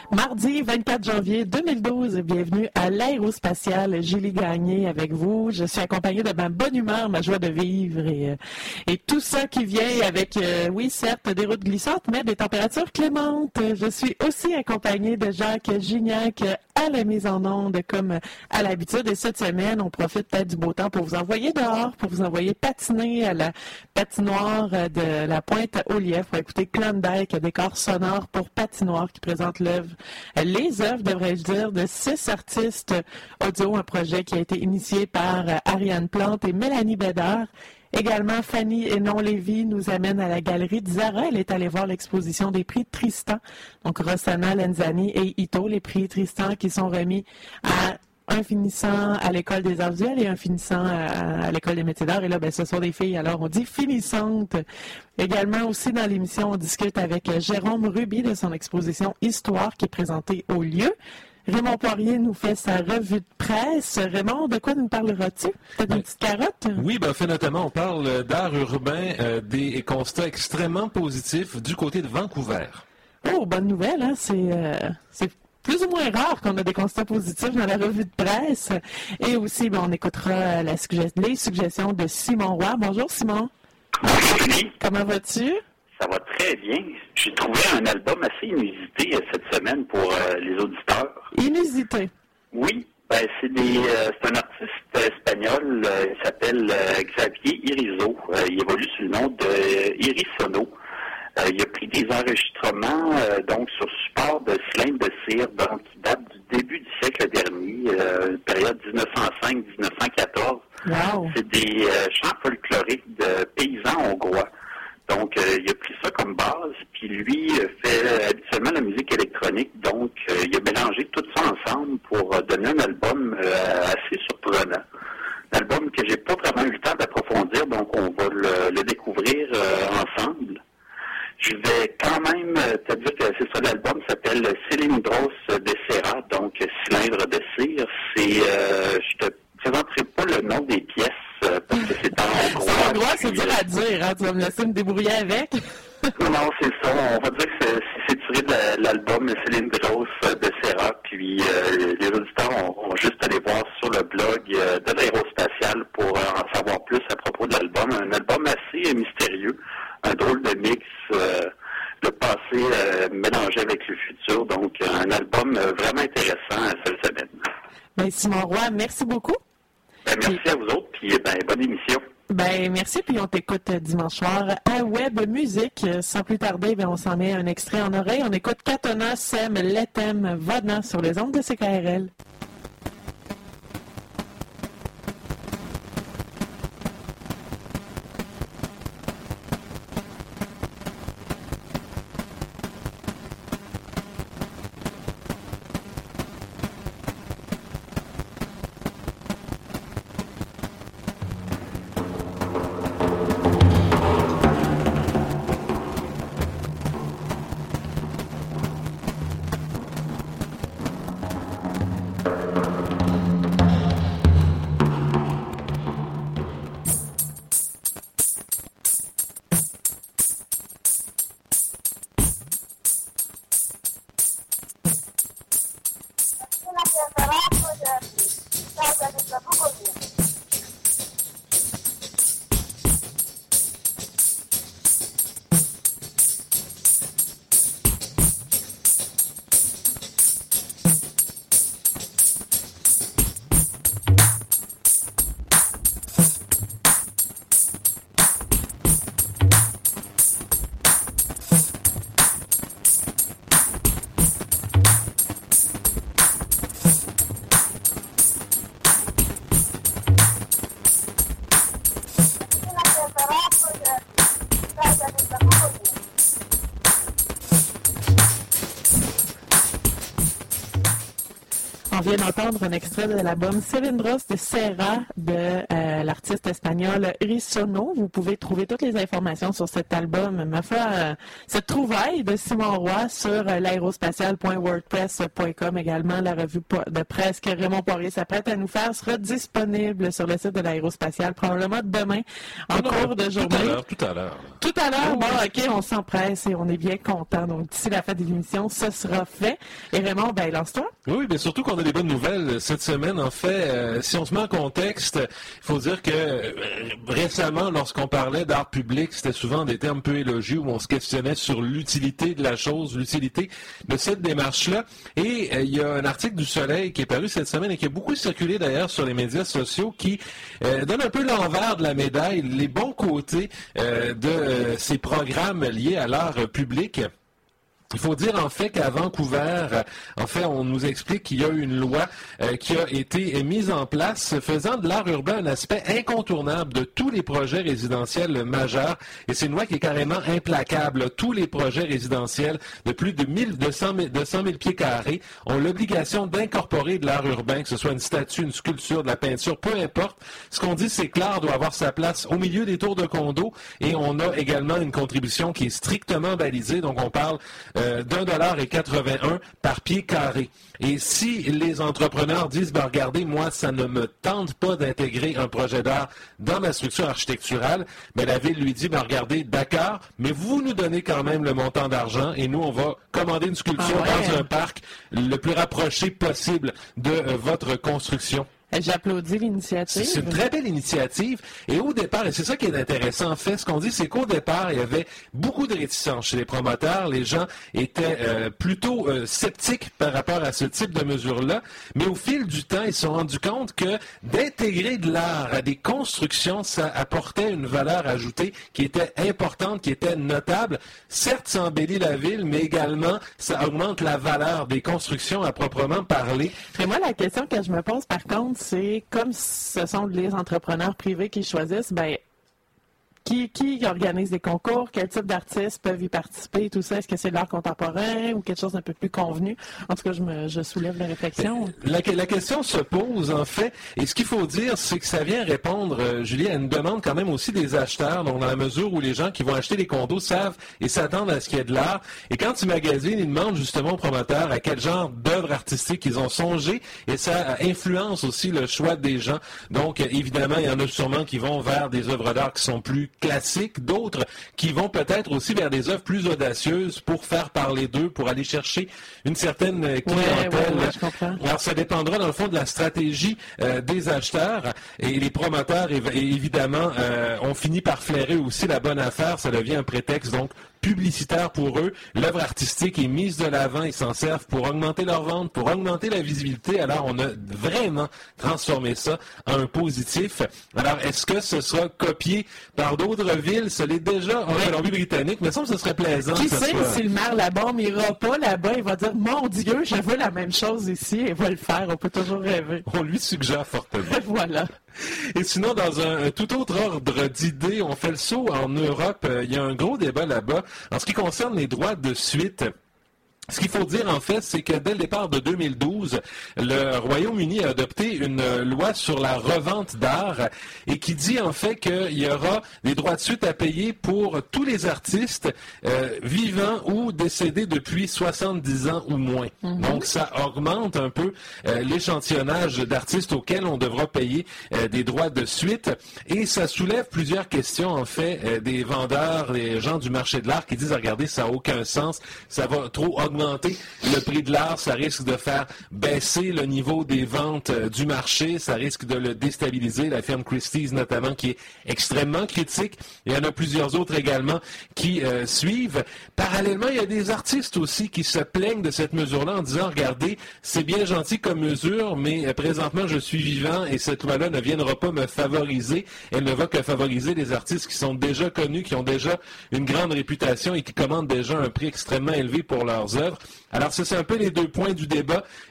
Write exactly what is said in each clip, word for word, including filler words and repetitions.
Mardi vingt-quatre janvier deux mille douze, bienvenue à l'aérospatiale. Julie Gagné avec vous. Je suis accompagnée de ma bonne humeur, ma joie de vivre et, euh, et tout ça qui vient avec, euh, oui, certes, des routes glissantes, mais des températures clémentes. Je suis aussi accompagnée de Jacques Gignac à la mise en onde comme à l'habitude. Et cette semaine, on profite peut-être du beau temps pour vous envoyer dehors, pour vous envoyer patiner à la patinoire de la Pointe-aux-Lièvres pour écouter Klondike, décor sonore pour patinoire qui présente l'œuvre, les œuvres, devrais-je dire, de six artistes audio, un projet qui a été initié par Ariane Plante et Mélanie Bédard. Également, Fanny Hénon-Lévy nous amène à la galerie de Zara. Elle est allée voir l'exposition des prix Tristan. Donc, Rossana Lenzani et Ito, les prix Tristan qui sont remis à un finissant à l'École des arts visuels et un finissant à, à l'École des métiers d'art. Et là, ben, ce sont des filles, alors on dit finissantes. Également aussi dans l'émission, on discute avec Jérôme Ruby de son exposition Histoire qui est présentée au lieu. Raymond Poirier nous fait sa revue de presse. Raymond, de quoi nous parleras-tu? Peut-être une petite carotte? Oui, ben, fait notamment, on parle d'art urbain, euh, des constats extrêmement positifs du côté de Vancouver. Oh, bonne nouvelle, hein? C'est, euh, c'est plus ou moins rare qu'on a des constats positifs dans la revue de presse. Et aussi, ben, on écoutera la sugge- les suggestions de Simon Roy. Bonjour, Simon. Bonjour, Julie. Comment vas-tu? Ça va très bien. J'ai trouvé un album assez inusité euh, cette semaine pour euh, les auditeurs. Inusité? Oui. Ben, c'est, des, euh, c'est un artiste espagnol. Euh, il s'appelle euh, Xavier Irizo. Euh, il évolue sous le nom de euh, Irisono. Euh, il a pris des enregistrements euh, donc sur support de cylindres de cire, donc qui datent du début du siècle dernier, euh, période dix-neuf cent cinq à dix-neuf cent quatorze. Wow. C'est des euh, chants folkloriques de paysans hongrois. Donc, euh, il a pris ça comme base, puis lui euh, fait euh, habituellement la musique électronique, donc euh, il a mélangé tout ça ensemble pour euh, donner un album euh, assez surprenant. Un album que j'ai pas vraiment eu le temps d'approfondir, donc on va le, le découvrir euh, ensemble. Je vais quand même euh, te dire que c'est ça, l'album s'appelle Cylindros de Cera, donc cylindre de cire. C'est, euh, je te présenterai pas le nom des pièces, euh, parce que c'est en hongrois. C'est hongrois, c'est dur à dire, hein? Tu vas me laisser me débrouiller avec. Non, c'est ça. On va dire que c'est, c'est tiré de l'album Cylindros de Cera, puis euh, les auditeurs vont juste aller voir sur le blog euh, de l'aérospatiale pour euh, en savoir plus à propos de l'album. Un album assez euh, mystérieux, un drôle de mix, euh, le passé euh, mélangé avec le futur, donc un album euh, vraiment intéressant cette semaine. Ben, Simon Roy, merci beaucoup. Ben, merci puis, à vous autres, puis ben, bonne émission. Ben, merci, puis on t'écoute dimanche soir à Web Musique. Sans plus tarder, ben, on s'en met un extrait en oreille. On écoute Katona, Sem, Letem, Vodna sur les ondes de C K R L. On vient d'entendre un extrait de l'album Cilindros de Serra de euh, l'artiste espagnol Risono. Vous pouvez trouver toutes les informations sur cet album, ma foi, euh, cette trouvaille de Simon Roy sur euh, l'aérospatial point wordpress point com. Également, la revue de presse que Raymond Poirier s'apprête à nous faire sera disponible sur le site de l'aérospatial probablement demain en non, cours de journée. Tout à l'heure, tout à l'heure. Tout à l'heure, bon, OK, on s'empresse et on est bien content. Donc, d'ici la fin de l'émission, ça sera fait. Et Raymond, ben, lance-toi. Oui, mais surtout qu'on a des bonnes nouvelles cette semaine. En fait, euh, si on se met en contexte, il faut dire que euh, récemment, lorsqu'on parlait d'art public, c'était souvent des termes peu élogieux où on se questionnait sur l'utilité de la chose, l'utilité de cette démarche-là. Et euh, il y a un article du Soleil qui est paru cette semaine et qui a beaucoup circulé d'ailleurs sur les médias sociaux qui euh, donne un peu l'envers de la médaille, les bons côtés euh, de euh, ces programmes liés à l'art public. Il faut dire en fait qu'à Vancouver, en fait, on nous explique qu'il y a une loi euh, qui a été mise en place faisant de l'art urbain un aspect incontournable de tous les projets résidentiels majeurs. Et c'est une loi qui est carrément implacable. Tous les projets résidentiels de plus de mille deux cents mille pieds carrés ont l'obligation d'incorporer de l'art urbain, que ce soit une statue, une sculpture, de la peinture, peu importe. Ce qu'on dit, c'est que l'art doit avoir sa place au milieu des tours de condos et on a également une contribution qui est strictement balisée. Donc, on parle Euh, d'un dollar et quatre-vingt-un par pied carré. Et si les entrepreneurs disent, ben regardez, moi, ça ne me tente pas d'intégrer un projet d'art dans ma structure architecturale, mais la ville lui dit, ben regardez, d'accord, mais vous nous donnez quand même le montant d'argent et nous, on va commander une sculpture ah ouais. dans un parc le plus rapproché possible de euh, votre construction. J'applaudis l'initiative. C'est une très belle initiative. Et au départ, et c'est ça qui est intéressant, en fait, ce qu'on dit, c'est qu'au départ, il y avait beaucoup de réticence chez les promoteurs. Les gens étaient euh, plutôt euh, sceptiques par rapport à ce type de mesures-là. Mais au fil du temps, ils se sont rendus compte que d'intégrer de l'art à des constructions, ça apportait une valeur ajoutée qui était importante, qui était notable. Certes, ça embellit la ville, mais également, ça augmente la valeur des constructions à proprement parler. Et moi, la question que je me pose, par contre, c'est comme ce sont les entrepreneurs privés qui choisissent, ben, qui, qui organise des concours, quel type d'artistes peuvent y participer, tout ça. Est-ce que c'est de l'art contemporain ou quelque chose d'un peu plus convenu? En tout cas, je, me, je soulève la réflexion. La, la question se pose, en fait, et ce qu'il faut dire, c'est que ça vient répondre, euh, Julie, à une demande quand même aussi des acheteurs, donc dans la mesure où les gens qui vont acheter des condos savent et s'attendent à ce qu'il y ait de l'art. Et quand ils magasinent, ils demandent justement aux promoteurs à quel genre d'œuvres artistiques ils ont songé, et ça influence aussi le choix des gens. Donc, évidemment, il y en a sûrement qui vont vers des œuvres d'art qui sont plus classiques, d'autres qui vont peut-être aussi vers des œuvres plus audacieuses pour faire parler d'eux, pour aller chercher une certaine clientèle. Ouais, ouais, ouais, je comprends. Alors, ça dépendra dans le fond de la stratégie euh, des acheteurs et les promoteurs, et, et évidemment, euh, ont fini par flairer aussi la bonne affaire. Ça devient un prétexte, donc, publicitaire pour eux. L'œuvre artistique est mise de l'avant. Ils s'en servent pour augmenter leur vente, pour augmenter la visibilité. Alors, on a vraiment transformé ça en un positif. Alors, est-ce que ce sera copié par d'autres villes? Ce l'est déjà en Colombie-Britannique. Mais ça, ce serait plaisant. Qui que sait soit... si le maire là-bas n'ira pas là-bas, il va dire, mon Dieu, je veux la même chose ici, et va le faire. On peut toujours rêver. On lui suggère fortement. Voilà. Et sinon, dans un, un tout autre ordre d'idées, on fait le saut en Europe. Euh, il y a un gros débat là-bas en ce qui concerne les droits de suite. Ce qu'il faut dire, en fait, c'est que dès le départ de deux mille douze, le Royaume-Uni a adopté une loi sur la revente d'art et qui dit, en fait, qu'il y aura des droits de suite à payer pour tous les artistes euh, vivants ou décédés depuis soixante-dix ans ou moins. Mm-hmm. Donc, ça augmente un peu euh, l'échantillonnage d'artistes auxquels on devra payer euh, des droits de suite. Et ça soulève plusieurs questions, en fait, euh, des vendeurs, des gens du marché de l'art qui disent, regardez, ça n'a aucun sens, ça va trop augmenter le prix de l'art, ça risque de faire baisser le niveau des ventes euh, du marché, ça risque de le déstabiliser. La firme Christie's notamment qui est extrêmement critique. Il y en a plusieurs autres également qui euh, suivent. Parallèlement, il y a des artistes aussi qui se plaignent de cette mesure-là en disant, regardez, c'est bien gentil comme mesure, mais euh, présentement je suis vivant et cette loi-là ne viendra pas me favoriser. Elle ne va que favoriser les artistes qui sont déjà connus, qui ont déjà une grande réputation et qui commandent déjà un prix extrêmement élevé pour leurs œuvres. Alors, ça, c'est un peu les deux points du débat.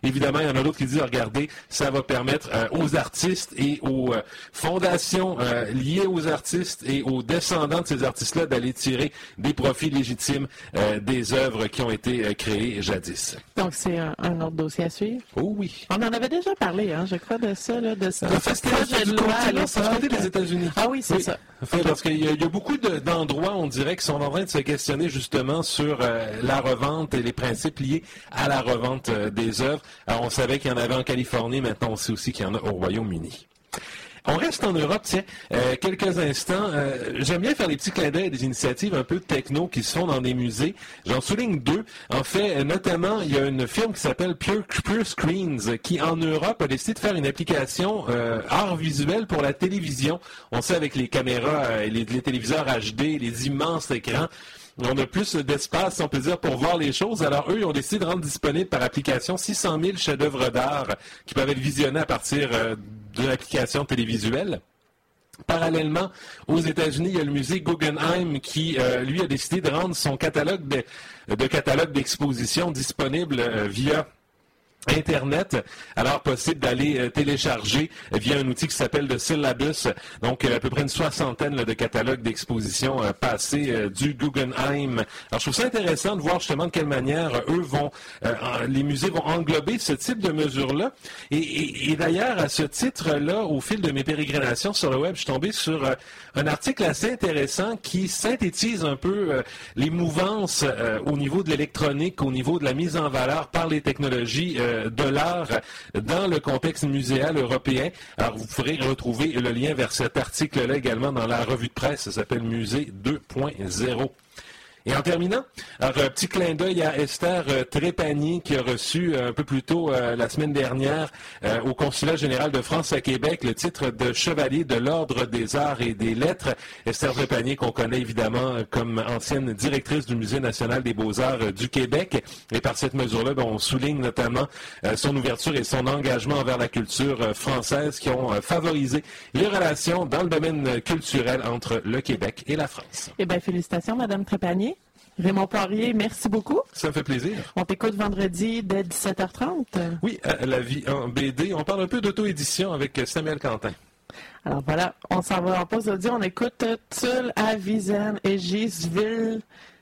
Évidemment, il y en a d'autres qui disent, regardez, ça va permettre euh, aux artistes et aux euh, fondations euh, liées aux artistes et aux descendants de ces artistes-là d'aller tirer des profits légitimes euh, des œuvres qui ont été euh, créées jadis. Donc, c'est un, un autre dossier à suivre? Oh oui. On en avait déjà parlé, hein, je crois, de ça, là, de, de ce projet de loi à l'époque. C'est du côté des États-Unis. Ah oui, c'est oui. ça. Fait, parce qu'il y a, il y a beaucoup de, d'endroits, on dirait, qui sont en train de se questionner justement sur euh, la revente et les principes liés à la revente euh, des œuvres. Alors, on savait qu'il y en avait en Californie, maintenant on sait aussi qu'il y en a au Royaume-Uni. On reste en Europe, tiens, euh, quelques instants. Euh, j'aime bien faire des petits clins d'œil, des initiatives un peu techno qui se font dans des musées. J'en souligne deux. En fait, notamment, il y a une firme qui s'appelle Pure, Pure Screens qui, en Europe, a décidé de faire une application euh, art visuel pour la télévision. On sait avec les caméras, euh, les, les téléviseurs H D, les immenses écrans, on a plus d'espace, on peut dire, pour voir les choses. Alors, eux, ils ont décidé de rendre disponible par application six cent mille chefs-d'œuvre d'art qui peuvent être visionnés à partir euh, de l'application télévisuelle. Parallèlement, aux États-Unis, il y a le musée Guggenheim qui, euh, lui, a décidé de rendre son catalogue de, de catalogue d'exposition disponible euh, via Internet, alors possible d'aller euh, télécharger euh, via un outil qui s'appelle le Syllabus, donc euh, à peu près une soixantaine là, de catalogues d'expositions euh, passés euh, du Guggenheim. Alors je trouve ça intéressant de voir justement de quelle manière euh, eux vont, euh, en, les musées vont englober ce type de mesures-là. Et, et, et d'ailleurs, à ce titre-là, au fil de mes pérégrinations sur le web, je suis tombé sur euh, un article assez intéressant qui synthétise un peu euh, les mouvances euh, au niveau de l'électronique, au niveau de la mise en valeur par les technologies euh, de l'art dans le contexte muséal européen. Alors, vous pourrez retrouver le lien vers cet article-là également dans la revue de presse. Ça s'appelle Musée deux point zéro. Et en terminant, alors, un petit clin d'œil à Esther euh, Trépanier qui a reçu euh, un peu plus tôt euh, la semaine dernière euh, au Consulat général de France à Québec le titre de chevalier de l'Ordre des Arts et des Lettres. Esther Trépanier qu'on connaît évidemment comme ancienne directrice du Musée national des Beaux-Arts euh, du Québec. Et par cette mesure-là, ben, on souligne notamment euh, son ouverture et son engagement envers la culture euh, française qui ont euh, favorisé les relations dans le domaine culturel entre le Québec et la France. Eh bien, félicitations, Madame Trépanier. Raymond Poirier, merci beaucoup. Ça me fait plaisir. On t'écoute vendredi dès dix-sept heures trente. Oui, à La Vie en B D. On parle un peu d'auto-édition avec Samuel Quentin. Alors voilà, on s'en va en pause audio. On écoute Tulle, Avizen et Gisville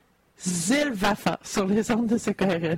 Zilvafa sur les ondes de C K R L.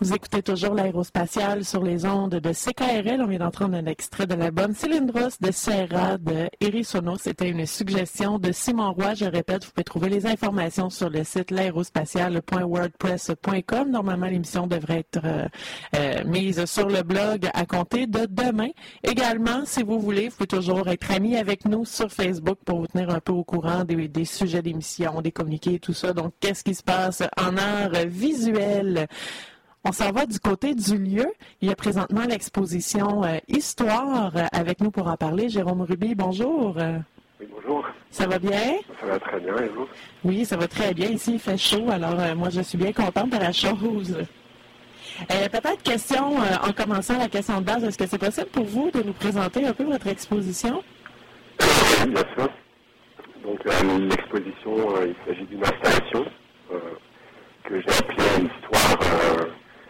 Vous écoutez toujours l'Aérospatiale sur les ondes de C K R L. On vient d'entendre un extrait de l'album Cylindros de Serra de Erisono. C'était une suggestion de Simon Roy. Je répète, vous pouvez trouver les informations sur le site l'aérospatiale point wordpress point com. Normalement, l'émission devrait être euh, euh, mise sur le blog à compter de demain. Également, si vous voulez, vous pouvez toujours être amis avec nous sur Facebook pour vous tenir un peu au courant des, des sujets d'émission, des communiqués et tout ça. Donc, qu'est-ce qui se passe en art visuel? On s'en va du côté du lieu. Il y a présentement l'exposition euh, Histoire euh, avec nous pour en parler. Jérôme Ruby, bonjour. Oui, bonjour. Ça va bien? Ça va très bien, et vous? Oui, ça va très bien. Ici, il fait chaud, alors euh, moi, je suis bien contente de la chose. Euh, peut-être question, euh, en commençant la question de base, est-ce que c'est possible pour vous de nous présenter un peu votre exposition? Oui, bien sûr. Donc, euh, l'exposition, euh, il s'agit d'une installation euh, que j'ai appelée Histoire, euh,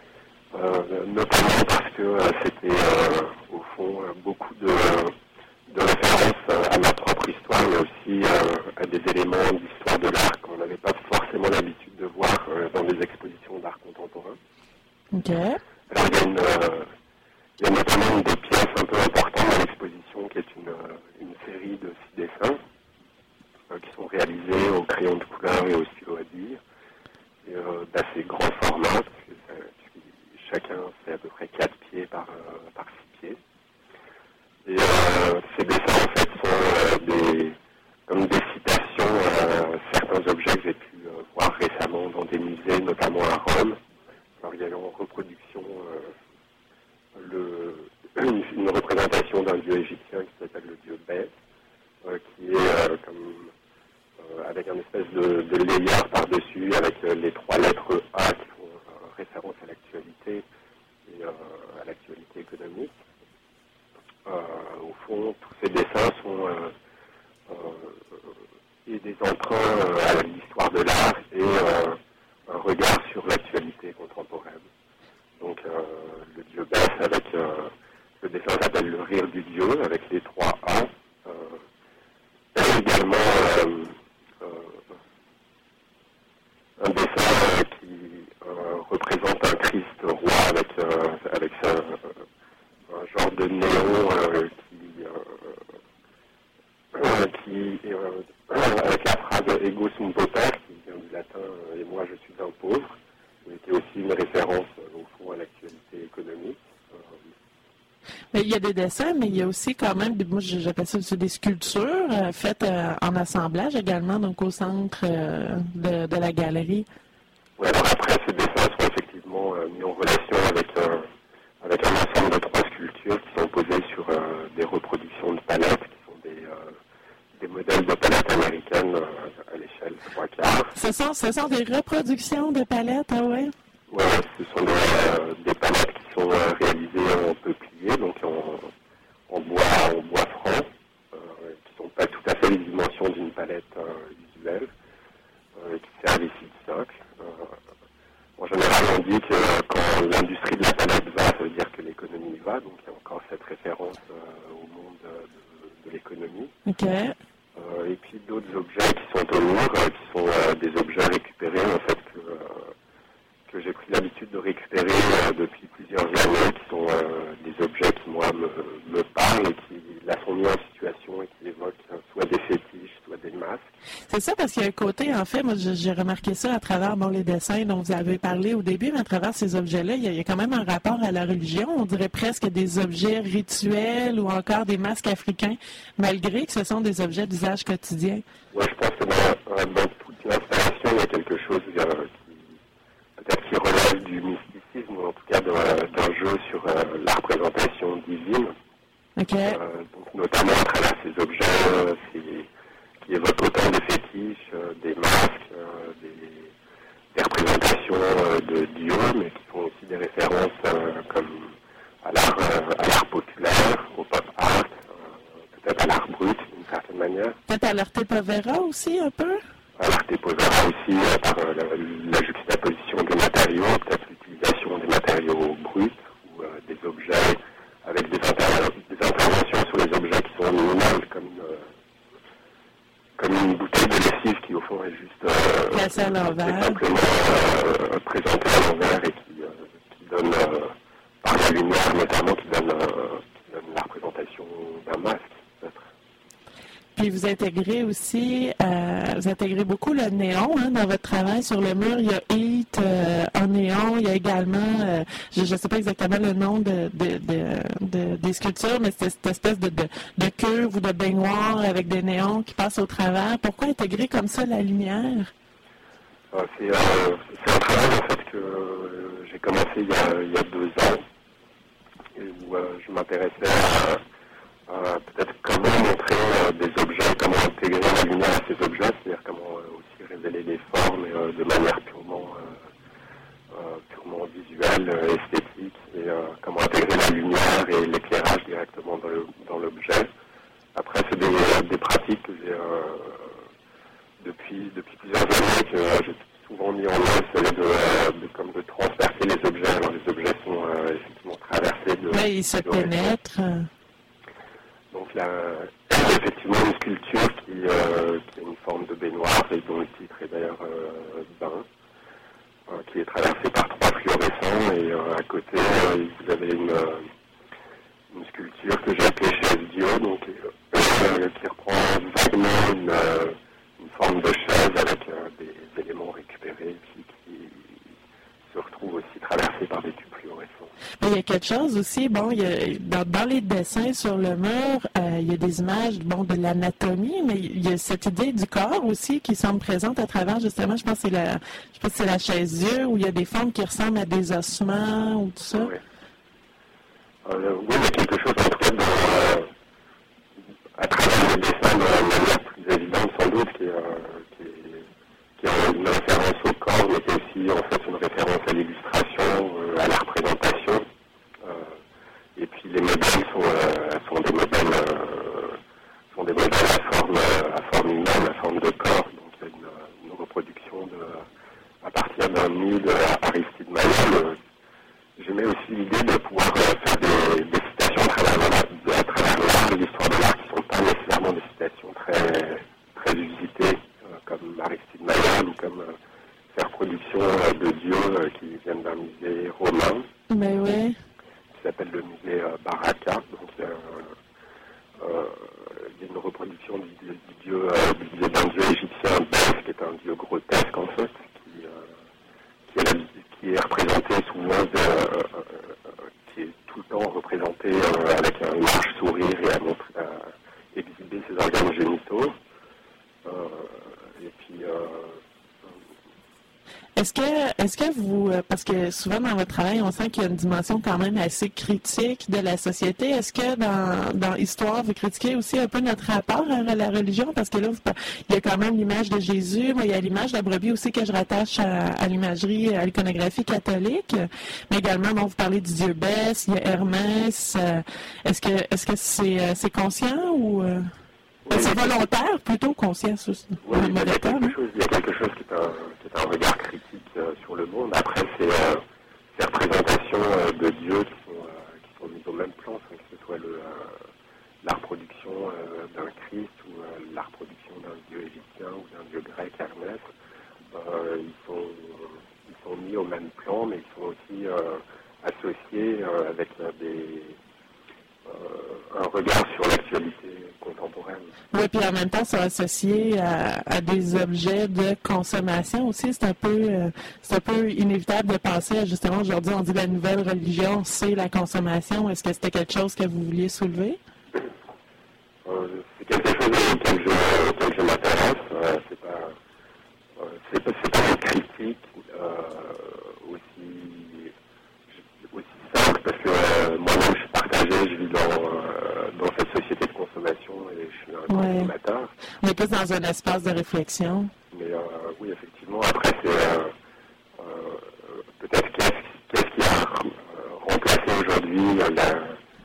euh, notamment parce que euh, c'était, euh, au fond, euh, beaucoup de, de références euh, à ma propre histoire, mais aussi euh, à des éléments d'histoire de l'art qu'on n'avait pas forcément l'habitude de voir euh, dans des expositions d'art contemporain. OK. Alors, il y a, une, euh, il y a notamment une des pièces un peu importantes dans l'exposition qui est une, une série de six dessins euh, qui sont réalisés au crayon de couleur et au stylo à bille, et, euh, d'assez grand format, parce que, euh, chacun fait à peu près quatre pieds par, euh, par six pieds. Et euh, ces dessins, en fait, sont euh, des, comme des citations à certains objets que j'ai pu euh, voir récemment dans des musées, notamment à Rome. Alors, il y a en reproduction euh, le, une, une représentation d'un dieu égyptien qui s'appelle le dieu Beth, euh, qui est euh, comme, euh, avec un espèce de, de layer par-dessus, avec euh, les trois lettres A qui font euh, référence à l'actualité et euh, à l'actualité économique. Euh, au fond, tous ces dessins sont euh, euh, et des emprunts euh, à l'histoire de l'art et euh, un regard sur l'actualité contemporaine. Donc euh, le dieu Beth avec euh, le dessin s'appelle le rire du dieu avec les trois A. Euh, également euh, euh, un dessin euh, qui euh, représente un Christ roi avec, euh, avec sa, euh, un genre de néon euh, qui, euh, qui euh, avec la phrase Ego sum pauper qui vient du latin euh, et moi je suis un pauvre, qui était aussi une référence euh, au fond à l'actualité économique. Mais il y a des dessins, mais il y a aussi quand même, moi j'appelle ça des sculptures euh, faites euh, en assemblage également, donc au centre euh, de, de la galerie. Oui, alors après, ces dessins sont effectivement euh, mis en relation avec, euh, avec un ensemble de trois sculptures qui sont posées sur euh, des reproductions de palettes, qui sont des, euh, des modèles de palettes américaines euh, à l'échelle trois quarts. Ce sont, ce sont des reproductions de palettes, ah ouais? Oui, ce sont des, euh, des palettes qui sont euh, réalisées en peuplier, donc en, en bois, en bois franc, euh, qui ne sont pas tout à fait les dimensions d'une palette euh, visuelle, euh, qui servent ici de socle. Euh, en général, on dit que euh, quand l'industrie de la palette va, ça veut dire que l'économie va, donc il y a encore cette référence euh, au monde de, de l'économie. OK. Euh, et puis d'autres objets qui sont au Louvre, euh, qui sont euh, des objets récupérés, en fait, que... Euh, que j'ai pris l'habitude de récupérer euh, depuis plusieurs années, qui sont euh, des objets qui, moi, me, me parlent et qui, là, sont mis en situation et qui évoquent euh, soit des fétiches, soit des masques. C'est ça, parce qu'il y a un côté, en fait, moi, j'ai remarqué ça à travers bon, les dessins dont vous avez parlé au début, mais à travers ces objets-là, il y, a, il y a quand même un rapport à la religion. On dirait presque des objets rituels ou encore des masques africains, malgré que ce sont des objets d'usage quotidien. Oui, je pense que dans, dans toute l'installation, il y a quelque chose euh, peut-être qui relève du mysticisme, ou en tout cas d'un jeu sur euh, la représentation divine. Okay. Euh, donc, notamment à travers ces objets euh, qui évoquent autant des fétiches, euh, des masques, euh, des, des représentations euh, de dieux, mais qui font aussi des références euh, comme à l'art euh, populaire, au pop art, euh, peut-être à l'art brut d'une certaine manière. Peut-être à l'arte povera aussi un peu? À l'arte povera aussi, euh, par euh, la, la juxtaposition des matériaux, peut-être l'utilisation des matériaux bruts ou euh, des objets avec des, inter des interventions sur les objets qui sont minimales, comme une, euh, comme une bouteille de lessive qui au fond est juste euh, placée à l'envers, simplement euh, présentée à l'envers et qui, euh, qui donne, euh, par la lumière notamment, qui donne, euh, qui donne la représentation d'un masque, peut-être. Puis vous intégrez aussi, euh, vous intégrez beaucoup le néon hein, dans votre travail sur le mur. Il y a Heat euh, en néon. Il y a également, euh, je ne sais pas exactement le nom de, de, de, de, des sculptures, mais c'est cette espèce de, de, de cuve ou de baignoire avec des néons qui passent au travers. Pourquoi intégrer comme ça la lumière? Euh, c'est, euh, c'est un travail en fait que euh, j'ai commencé il y a, il y a deux ans, et où euh, je m'intéressais à Euh, peut-être comment montrer euh, des objets, comment intégrer la lumière à ces objets, c'est-à-dire comment euh, aussi révéler les formes et, euh, de manière purement, euh, euh, purement visuelle, euh, esthétique, et euh, comment intégrer la lumière et l'éclairage directement dans, le, dans l'objet. Après, c'est des, des pratiques que j'ai euh, depuis, depuis plusieurs années que euh, j'ai souvent mis en œuvre, c'est de, euh, de, comme de transpercer les objets. Alors les objets sont euh, effectivement traversés de... Oui, ils se pénètrent. Donc là, effectivement une sculpture qui, euh, qui a une forme de baignoire et dont le titre est d'ailleurs euh, Bain, euh, qui est traversée par trois fluorescents et euh, à côté euh, vous avez une, une sculpture que j'ai appelée chaise Dio, donc euh, qui reprend vaguement une, euh, une forme de chaise avec euh, des éléments récupérés puis qui se retrouve aussi traversée par des tubes fluorescents. Mais il y a quelque chose aussi, bon, il y a, dans, dans les dessins sur le mur, euh, il y a des images bon, de l'anatomie, mais il y a cette idée du corps aussi qui semble présente à travers, justement, je pense que c'est la, je pense que c'est la chaise-dieu, où il y a des formes qui ressemblent à des ossements ou tout ça. Oui, euh, oui il y a quelque chose en tout cas dans, euh, à travers le dessin de manière plus évidente sans doute, qui est, euh, qui est, qui est une référence au corps, mais qui est aussi en fait une référence à l'illustration, euh, à la représentation. Et puis les modèles sont, euh, sont des modèles, euh, sont des modèles à forme, à forme humaine, à forme de corps. Donc il y a une, une reproduction de, à partir d'un nu de Aristide Maillol. J'aimais aussi l'idée de pouvoir faire des, des citations à travers, à travers l'art, l'histoire de l'art, qui ne sont pas nécessairement des citations très, très usitées, euh, comme Aristide Maillol ou comme euh, ces reproductions euh, de dieux euh, qui viennent d'un musée romain. Mais oui. Qui s'appelle le musée euh, Baraka. Donc il y a, euh, il y a une reproduction du, du, du dieu, euh, du dieu d'un dieu égyptien, Beth, qui est un dieu grotesque en fait, qui, euh, qui, est, la, qui est représenté souvent, de, euh, qui est tout le temps représenté euh, avec un large sourire et à, montrer, à exhiber ses organes génitaux. Euh, et puis euh, Est-ce que, est-ce que vous, parce que souvent dans votre travail, on sent qu'il y a une dimension quand même assez critique de la société. Est-ce que dans, dans Histoire, vous critiquez aussi un peu notre rapport à la religion? Parce que là, vous, il y a quand même l'image de Jésus, mais il y a l'image de la brebis aussi que je rattache à, à l'imagerie, à l'iconographie catholique. Mais également, bon, vous parlez du dieu Bès, il y a Hermès. Est-ce que, est-ce que c'est, c'est conscient ou... Oui, c'est volontaire, plutôt conscient, ça. Oui, il y a quelque chose, il y a quelque chose qui est un, qui est un regard critique euh, sur le monde. Après, c'est euh, ces représentations euh, de dieux qui sont, euh, qui sont mises au même plan, hein, que ce soit le, euh, la reproduction euh, d'un Christ ou euh, la reproduction d'un dieu égyptien ou d'un dieu grec, Hermès. Euh, ils, sont, ils sont mis au même plan, mais ils sont aussi euh, associés euh, avec euh, des... Euh, un regard sur l'actualité contemporaine. Oui, puis en même temps, c'est associé à, à des objets de consommation aussi. C'est un peu, euh, c'est un peu inévitable de penser, à, justement, aujourd'hui, on dit la nouvelle religion, c'est la consommation. Est-ce que c'était quelque chose que vous vouliez soulever? Euh, c'est quelque chose auquel je, auquel je m'intéresse. Euh, c'est pas, euh, c'est pas, c'est pas une critique euh, aussi, aussi simple, parce que euh, moi-même, je suis partagé, je vis dans, euh, dans cette société de consommation et je suis un ouais. consommateur. On est plus dans un espace de réflexion. Mais euh, oui, effectivement, après, c'est euh, euh, peut-être qu'est-ce, qu'est-ce qui a euh, remplacé aujourd'hui la, euh,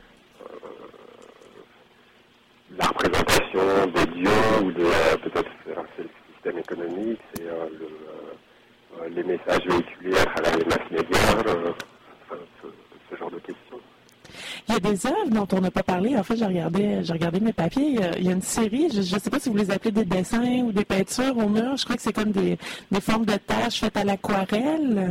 la représentation des dieux ou des, euh, peut-être c'est le système économique, c'est euh, le, euh, les messages véhiculés à travers les masses médias, euh, enfin, ce, ce genre de questions. Il y a des œuvres dont on n'a pas parlé. En fait, j'ai regardé, j'ai regardé mes papiers. Il y a, il y a une série, je ne sais pas si vous les appelez des dessins ou des peintures au mur. Je crois que c'est comme des, des formes de taches faites à l'aquarelle.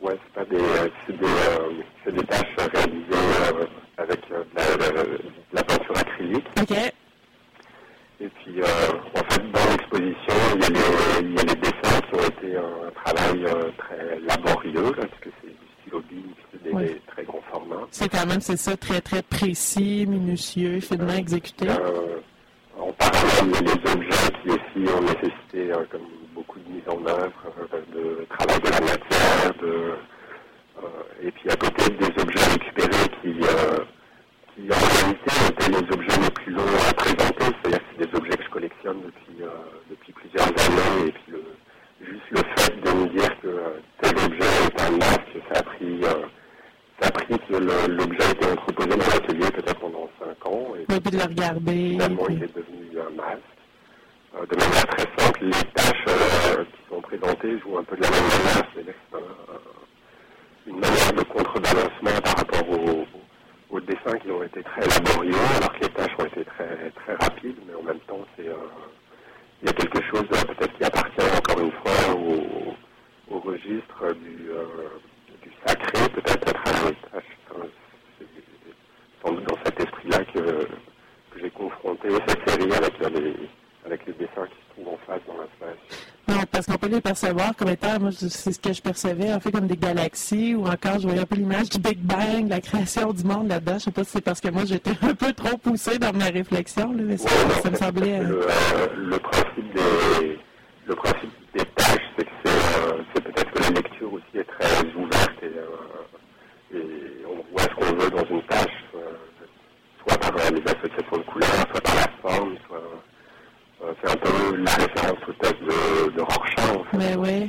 Ouais, c'est pas des, c'est des, euh, c'est des tâches réalisées euh, avec euh, de, la, de, de la peinture acrylique. OK. Et puis, euh, en fait, dans l'exposition, il y a les, il y a les dessins qui ont été un travail euh, très laborieux, là, parce que c'est du stylo bille, c'est des, Oui. des très grands formats. C'est quand même, c'est ça, très, très précis, minutieux, finement Euh, exécuté. Euh, en parallèle, il y a les objets qui aussi ont nécessité, euh, comme beaucoup de mise en œuvre, euh, de travail de la matière, de, euh, et puis à côté des objets récupérés qui, euh, qui en réalité étaient les objets les plus longs à présenter, c'est-à-dire que c'est des objets que je collectionne depuis, euh, depuis plusieurs années, et puis le, juste le fait de me dire que euh, tel objet est un masque, ça a pris, euh, ça a pris que le- l'objet a été entreposé dans l'atelier peut-être pendant cinq ans, et Oui, puis de le regarder. finalement puis- il est devenu un masque. Euh, de manière très simple, les tâches euh, qui sont présentées jouent un peu de la même manière, c'est-à-dire que c'est un- une manière de contrebalancement par rapport aux, aux dessins qui ont été très laborieux, alors que les tâches ont été très, très rapides, mais en même temps, c'est, euh, il y a quelque chose euh, peut-être qui appartient encore une fois au, au registre du, euh, du sacré, peut-être à travers les tâches. Enfin, c'est sans doute dans cet esprit-là que, que j'ai confronté cette série avec euh, les, avec les dessins qui se trouvent en face dans l'installation. Non, parce qu'on peut les percevoir comme étant, moi, je- c'est ce que je percevais, en fait, comme des galaxies, ou encore, je voyais un peu l'image du Big Bang, la création du monde là-dedans. Je sais pas si c'est parce que moi, j'étais un peu trop poussée dans ma réflexion, là, mais ça, Ouais, non, ça me c'est- semblait... Le, euh, euh, le principe des, le principe des tâches, c'est que c'est, euh, c'est peut-être que la lecture aussi est très ouverte et, euh, et on voit ce qu'on veut dans une tâche, euh, soit par euh, les associations de couleurs, soit par la forme, soit... euh, c'est un peu la référence au test de, de Rorschach, en fait. Mais oui.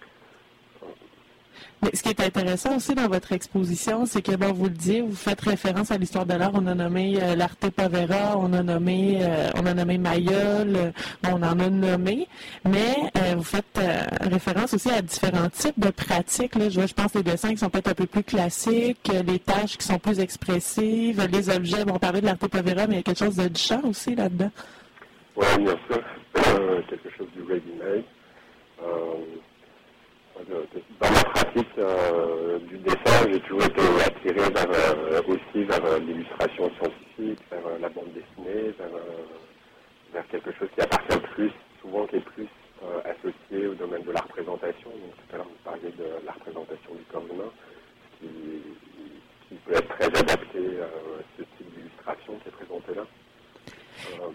Mais ce qui est intéressant aussi dans votre exposition, c'est que, bon, vous le dites, vous faites référence à l'histoire de l'art. On a nommé euh, l'Arte Povera, on a nommé, euh, on a nommé Mayol, euh, on en a nommé, mais euh, vous faites euh, référence aussi à différents types de pratiques. Là. Je, vois, je pense les dessins qui sont peut-être un peu plus classiques, euh, les tâches qui sont plus expressives, les objets. Bon, on parlait de l'Arte Povera, mais il y a quelque chose de du champ aussi là-dedans. Oui, bien sûr, euh, quelque chose du ready-made. Euh, dans ma pratique euh, du dessin, j'ai toujours été attiré vers, euh, aussi vers euh, l'illustration scientifique, vers euh, la bande dessinée, vers, euh, vers quelque chose qui appartient plus, souvent qui est plus euh, associé au domaine de la représentation. Donc tout à l'heure, vous parliez de la représentation du corps humain, qui, qui peut être très adapté euh, à ce type d'illustration qui est présenté là. Euh,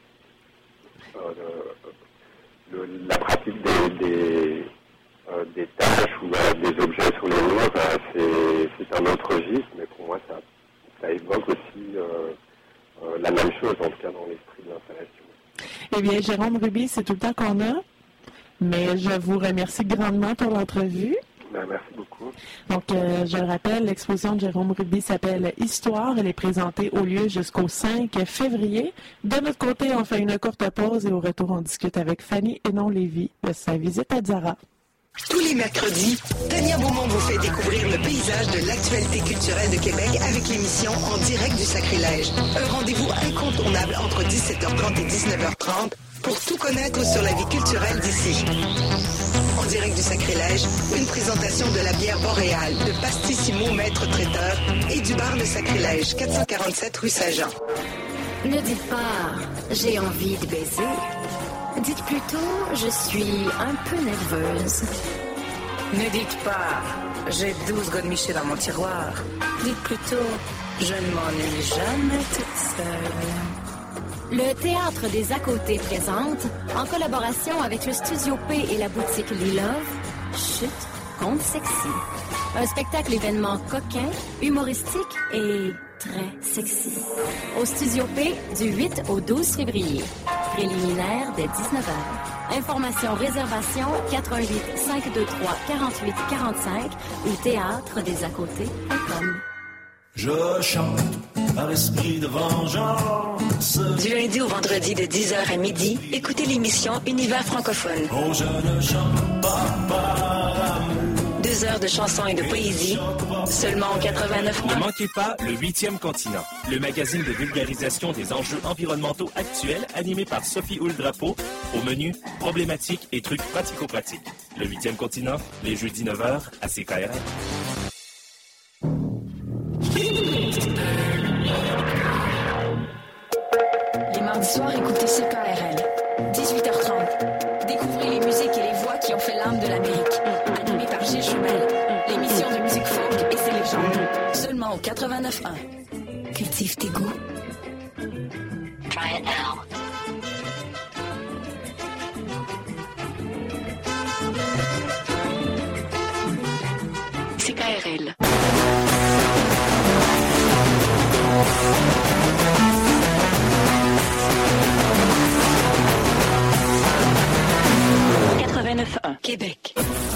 Euh, le, la pratique des, des, euh, des tâches ou euh, des objets sur les murs, euh, c'est, c'est un autre registre, mais pour moi, ça, ça évoque aussi euh, euh, la même chose, en tout cas dans l'esprit de l'installation. Eh bien, Jérôme Ruby, c'est tout le temps qu'on a, mais je vous remercie grandement pour l'entrevue. Ben, merci beaucoup. Donc, euh, je le rappelle, l'exposition de Jérôme Ruby s'appelle Histoire. Elle est présentée au lieu jusqu'au cinq février. De notre côté, on fait une courte pause et au retour, on discute avec Fanny Hénon-Lévy de sa visite à Zara. Tous les mercredis, Tania Beaumont vous fait découvrir le paysage de l'actualité culturelle de Québec avec l'émission En direct du Sacrilège. Un rendez-vous incontournable entre dix-sept heures trente et dix-neuf heures trente pour tout connaître sur la vie culturelle d'ici. En direct du Sacrilège, une présentation de la bière boréale, de Pastissimo Maître Traiteur et du bar Le Sacrilège, quatre cent quarante-sept rue Saint-Jean. Ne dites pas « j'ai envie de baiser ». Dites plutôt « je suis un peu nerveuse ». Ne dites pas « j'ai douze godemichés dans mon tiroir ». Dites plutôt « je ne m'ennuie jamais toute seule ». Le Théâtre des À-Côtés présente, en collaboration avec le Studio P et la boutique Lilove, Chut, conte sexy. Un spectacle événement coquin, humoristique et très sexy. Au Studio P du huit au douze février. Préliminaire dès dix-neuf heures. Informations, réservations quatre un huit, cinq deux trois, quarante-huit quarante-cinq ou théâtre des à côtés point com. Je chante par esprit de vengeance. Du lundi au vendredi de dix heures à midi, écoutez l'émission Univers francophone. Oh, je ne chante pas par amour. Deux heures de chansons et de poésie, seulement au quatre-vingt-neuf. Ne manquez pas Le Huitième Continent, le magazine de vulgarisation des enjeux environnementaux actuels animé par Sophie Houle-Drapeau. Au menu, problématiques et trucs pratico-pratiques. Le Huitième Continent, les jeudis neuf heures à C K R L. Les mardis soirs, écoutez C K R L. dix-huit heures trente. Découvrez les musiques et les voix qui ont fait l'âme de l'Amérique. Animé par Gilles Choubel. L'émission de musique folk et ses légendes. Seulement au quatre-vingt-neuf un. Cultive tes goûts. Try it now. C K R L. quatre-vingt-neuf un. Québec.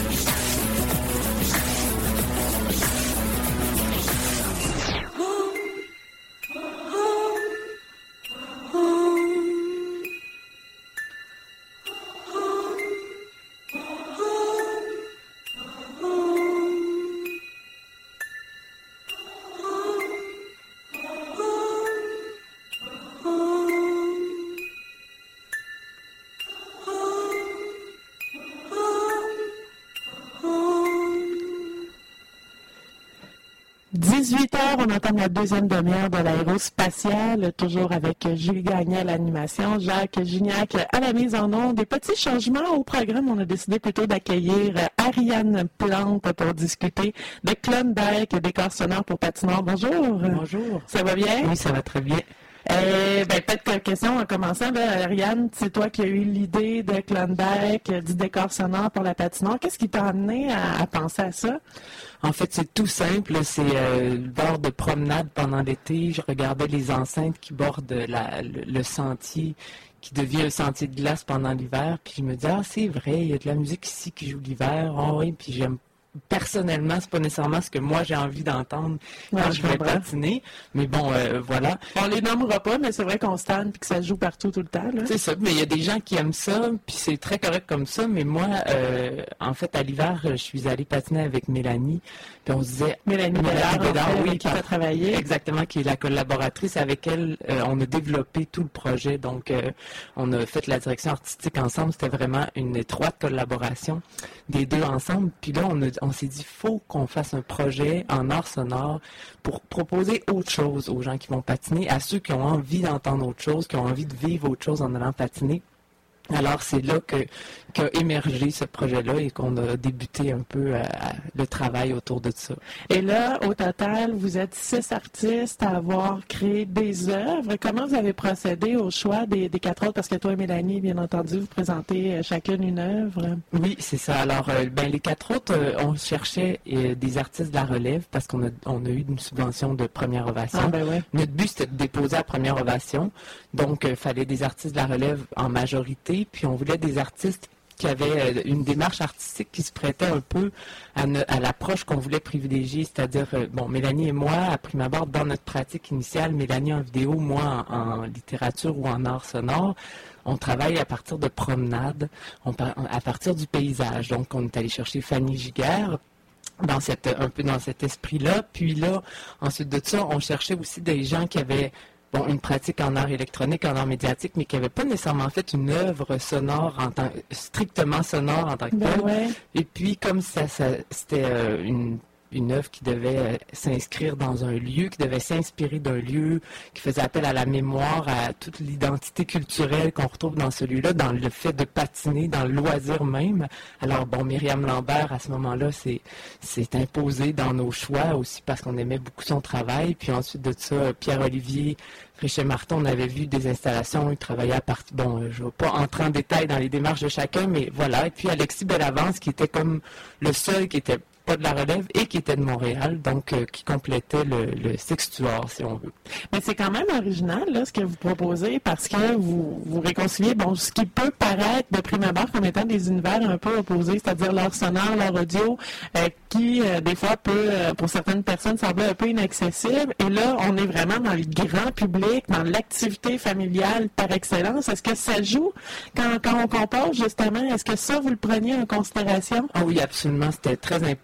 dix-huit heures, on entend la deuxième demi-heure de l'aérospatiale, toujours avec Julie Gagné à l'animation, Jacques Gignac à la mise en onde. Des petits changements au programme. On a décidé plutôt d'accueillir Ariane Plante pour discuter de Klondike, décor sonore pour patinoire. Bonjour. Bonjour. Ça va bien? Oui, ça va très bien. Euh, ben, peut-être quelques questions en commençant. Là, Ariane, c'est toi qui as eu l'idée de Klondike, du décor sonore pour la patinoire. Qu'est-ce qui t'a amené à, à penser à ça? En fait, c'est tout simple. C'est euh, le bord de promenade pendant l'été. Je regardais les enceintes qui bordent la, le, le sentier, qui devient un sentier de glace pendant l'hiver. Puis je me dis, ah, c'est vrai, il y a de la musique ici qui joue l'hiver. Oh, oui, puis j'aime personnellement, c'est pas nécessairement ce que moi j'ai envie d'entendre quand ouais, je, je vais comprends. patiner. Mais bon, euh, voilà. On les nommera pas, mais c'est vrai qu'on se tanne et que ça joue partout tout le temps. Là. C'est ça, mais il y a des gens qui aiment ça, puis c'est très correct comme ça. Mais moi, euh, en fait, à l'hiver, je suis allée patiner avec Mélanie. Puis on se disait... Mélanie Bédard, Bédard, en fait, oui, avec qui par- tu as travaillé. Exactement, qui est la collaboratrice. Avec elle, euh, on a développé tout le projet. Donc, euh, on a fait la direction artistique ensemble. C'était vraiment une étroite collaboration des deux ensemble. Puis là, on, a- on s'est dit, faut qu'on fasse un projet en art sonore pour proposer autre chose aux gens qui vont patiner, à ceux qui ont envie d'entendre autre chose, qui ont envie de vivre autre chose en allant patiner. Alors, c'est là que, qu'a émergé ce projet-là et qu'on a débuté un peu à, à, le travail autour de ça. Et là, au total, vous êtes six artistes à avoir créé des œuvres. Comment vous avez procédé au choix des, des quatre autres? Parce que toi et Mélanie, bien entendu, vous présentez euh, chacune une œuvre. Oui, c'est ça. Alors, euh, ben, les quatre autres, euh, on cherchait euh, des artistes de la relève parce qu'on a, on a eu une subvention de première ovation. Ah, ben ouais. Notre but, c'était de déposer à première ovation. Donc, il euh, fallait des artistes de la relève en majorité. Puis, on voulait des artistes qui avaient euh, une démarche artistique qui se prêtait un peu à, ne, à l'approche qu'on voulait privilégier. C'est-à-dire, euh, bon, Mélanie et moi, à prime abord, dans notre pratique initiale, Mélanie en vidéo, moi en, en littérature ou en art sonore, on travaille à partir de promenades, on, à partir du paysage. Donc, on est allé chercher Fanny Giguère, dans cette, un peu dans cet esprit-là. Puis là, ensuite de ça, on cherchait aussi des gens qui avaient bon, une pratique en art électronique, en art médiatique, mais qui n'avaient pas nécessairement fait une œuvre sonore, en tant, strictement sonore en tant que Ben telle. ouais. Et puis, comme ça, ça c'était euh, une une œuvre qui devait euh, s'inscrire dans un lieu, qui devait s'inspirer d'un lieu, qui faisait appel à la mémoire, à toute l'identité culturelle qu'on retrouve dans ce lieu-là, dans le fait de patiner, dans le loisir même. Alors, bon, Myriam Lambert, à ce moment-là, c'est, c'est imposé dans nos choix aussi parce qu'on aimait beaucoup son travail. Puis ensuite de ça, Pierre-Olivier Fréchet-Martin, on avait vu des installations, il travaillait à partir, bon, je ne vais pas entrer en détail dans les démarches de chacun, mais voilà. Et puis Alexis Bellavance, qui était comme le seul qui était pas de la relève et qui était de Montréal, donc euh, qui complétait le, le sextuor, si on veut. Mais c'est quand même original, là, ce que vous proposez, parce que vous, vous réconciliez, bon, ce qui peut paraître de prime abord comme étant des univers un peu opposés, c'est-à-dire l'art sonore, l'art audio, euh, qui, euh, des fois, peut, euh, pour certaines personnes, sembler un peu inaccessible. Et là, on est vraiment dans le grand public, dans l'activité familiale par excellence. Est-ce que ça joue quand, quand on compose, justement? Est-ce que ça, vous le preniez en considération? Ah oui, absolument. C'était très important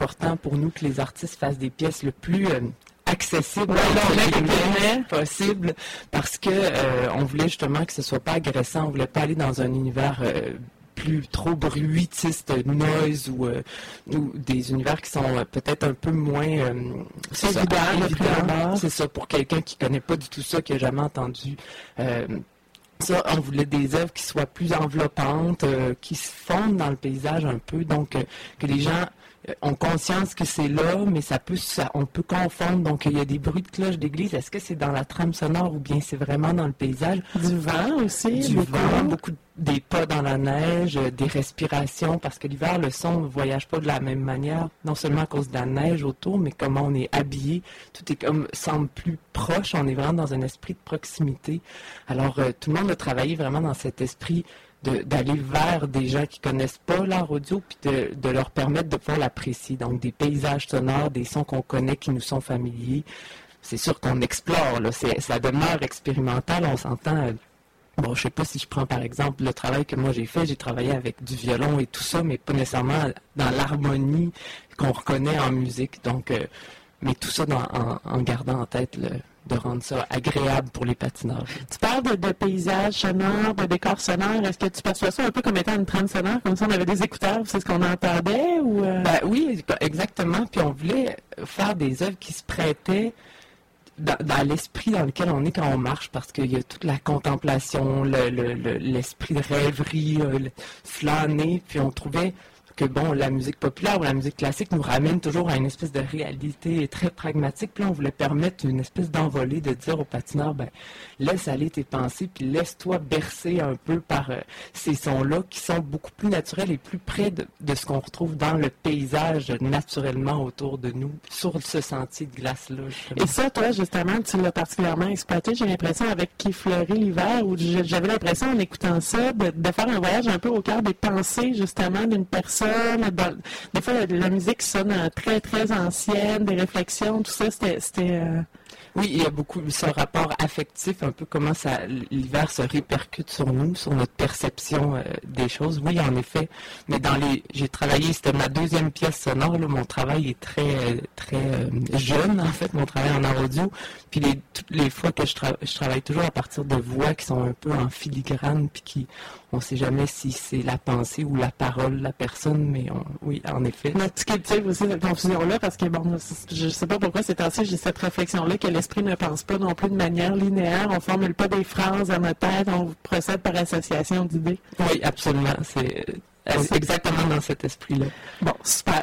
important pour nous que les artistes fassent des pièces le plus euh, accessible ouais, possible parce que euh, on voulait justement que ce soit pas agressant, on voulait pas aller dans un univers euh, plus trop bruitiste, noise ou, euh, ou des univers qui sont euh, peut-être un peu moins euh, c'est ça, évident, évident. C'est ça pour quelqu'un qui connaît pas du tout ça, qui a jamais entendu euh, ça. On voulait des œuvres qui soient plus enveloppantes, euh, qui se fondent dans le paysage un peu, donc euh, que les gens ont conscience que c'est là, mais ça peut, ça, on peut confondre. Donc, il y a des bruits de cloches d'église. Est-ce que c'est dans la trame sonore ou bien c'est vraiment dans le paysage? Du vent aussi. Du beaucoup. vent, beaucoup des pas dans la neige, des respirations, parce que l'hiver, le son ne voyage pas de la même manière, non seulement à cause de la neige autour, mais comment on est habillé. Tout est comme, semble plus proche. On est vraiment dans un esprit de proximité. Alors, euh, tout le monde a travaillé vraiment dans cet esprit De, d'aller vers des gens qui connaissent pas l'art audio puis de, de leur permettre de pouvoir l'apprécier. Donc, des paysages sonores, des sons qu'on connaît, qui nous sont familiers. C'est sûr qu'on explore, là. C'est, ça demeure expérimental, on s'entend. Euh, bon, je sais pas si je prends par exemple le travail que moi j'ai fait. J'ai travaillé avec du violon et tout ça, mais pas nécessairement dans l'harmonie qu'on reconnaît en musique. Donc, euh, mais tout ça dans, en, en gardant en tête le de rendre ça agréable pour les patineurs. Tu parles de, de paysages sonores, de décors sonores. Est-ce que tu perçois ça un peu comme étant une trame sonore, comme si on avait des écouteurs, c'est ce qu'on entendait? Ou euh... ben, oui, exactement. Puis on voulait faire des œuvres qui se prêtaient dans, dans l'esprit dans lequel on est quand on marche, parce qu'il y a toute la contemplation, le, le, le, l'esprit de rêverie, euh, le flâner, puis on trouvait que bon, la musique populaire ou la musique classique nous ramène toujours à une espèce de réalité très pragmatique. Puis là, on voulait permettre une espèce d'envolée, de dire aux patineurs, ben, laisse aller tes pensées, puis laisse-toi bercer un peu par euh, ces sons-là qui sont beaucoup plus naturels et plus près de, de ce qu'on retrouve dans le paysage naturellement autour de nous, sur ce sentier de glace-là. Et ça, toi, justement, tu l'as particulièrement exploité, j'ai l'impression, avec Qui fleurit l'hiver, où j'avais l'impression, en écoutant ça, de, de faire un voyage un peu au cœur des pensées, justement, d'une personne. Des fois, la musique sonne très, très ancienne, des réflexions, tout ça, c'était... c'était euh... Oui, il y a beaucoup ce rapport affectif, un peu comment ça, l'hiver se répercute sur nous, sur notre perception euh, des choses. Oui, en effet. Mais dans les, j'ai travaillé, c'était ma deuxième pièce sonore. Là, mon travail est très, très euh, jeune, en fait, mon travail en art audio. Puis les, toutes les fois que je, tra- je travaille toujours à partir de voix qui sont un peu en filigrane, puis qui, on ne sait jamais si c'est la pensée ou la parole de la personne, mais on, oui, en effet. Mais tu cultives aussi cette confusion-là, parce que bon, je ne sais pas pourquoi c'est ainsi, j'ai cette réflexion-là que l'esprit ne pense pas non plus de manière linéaire, on ne formule pas des phrases à notre tête, on procède par association d'idées. Oui, absolument, c'est... C'est exactement dans cet esprit-là. Bon, super.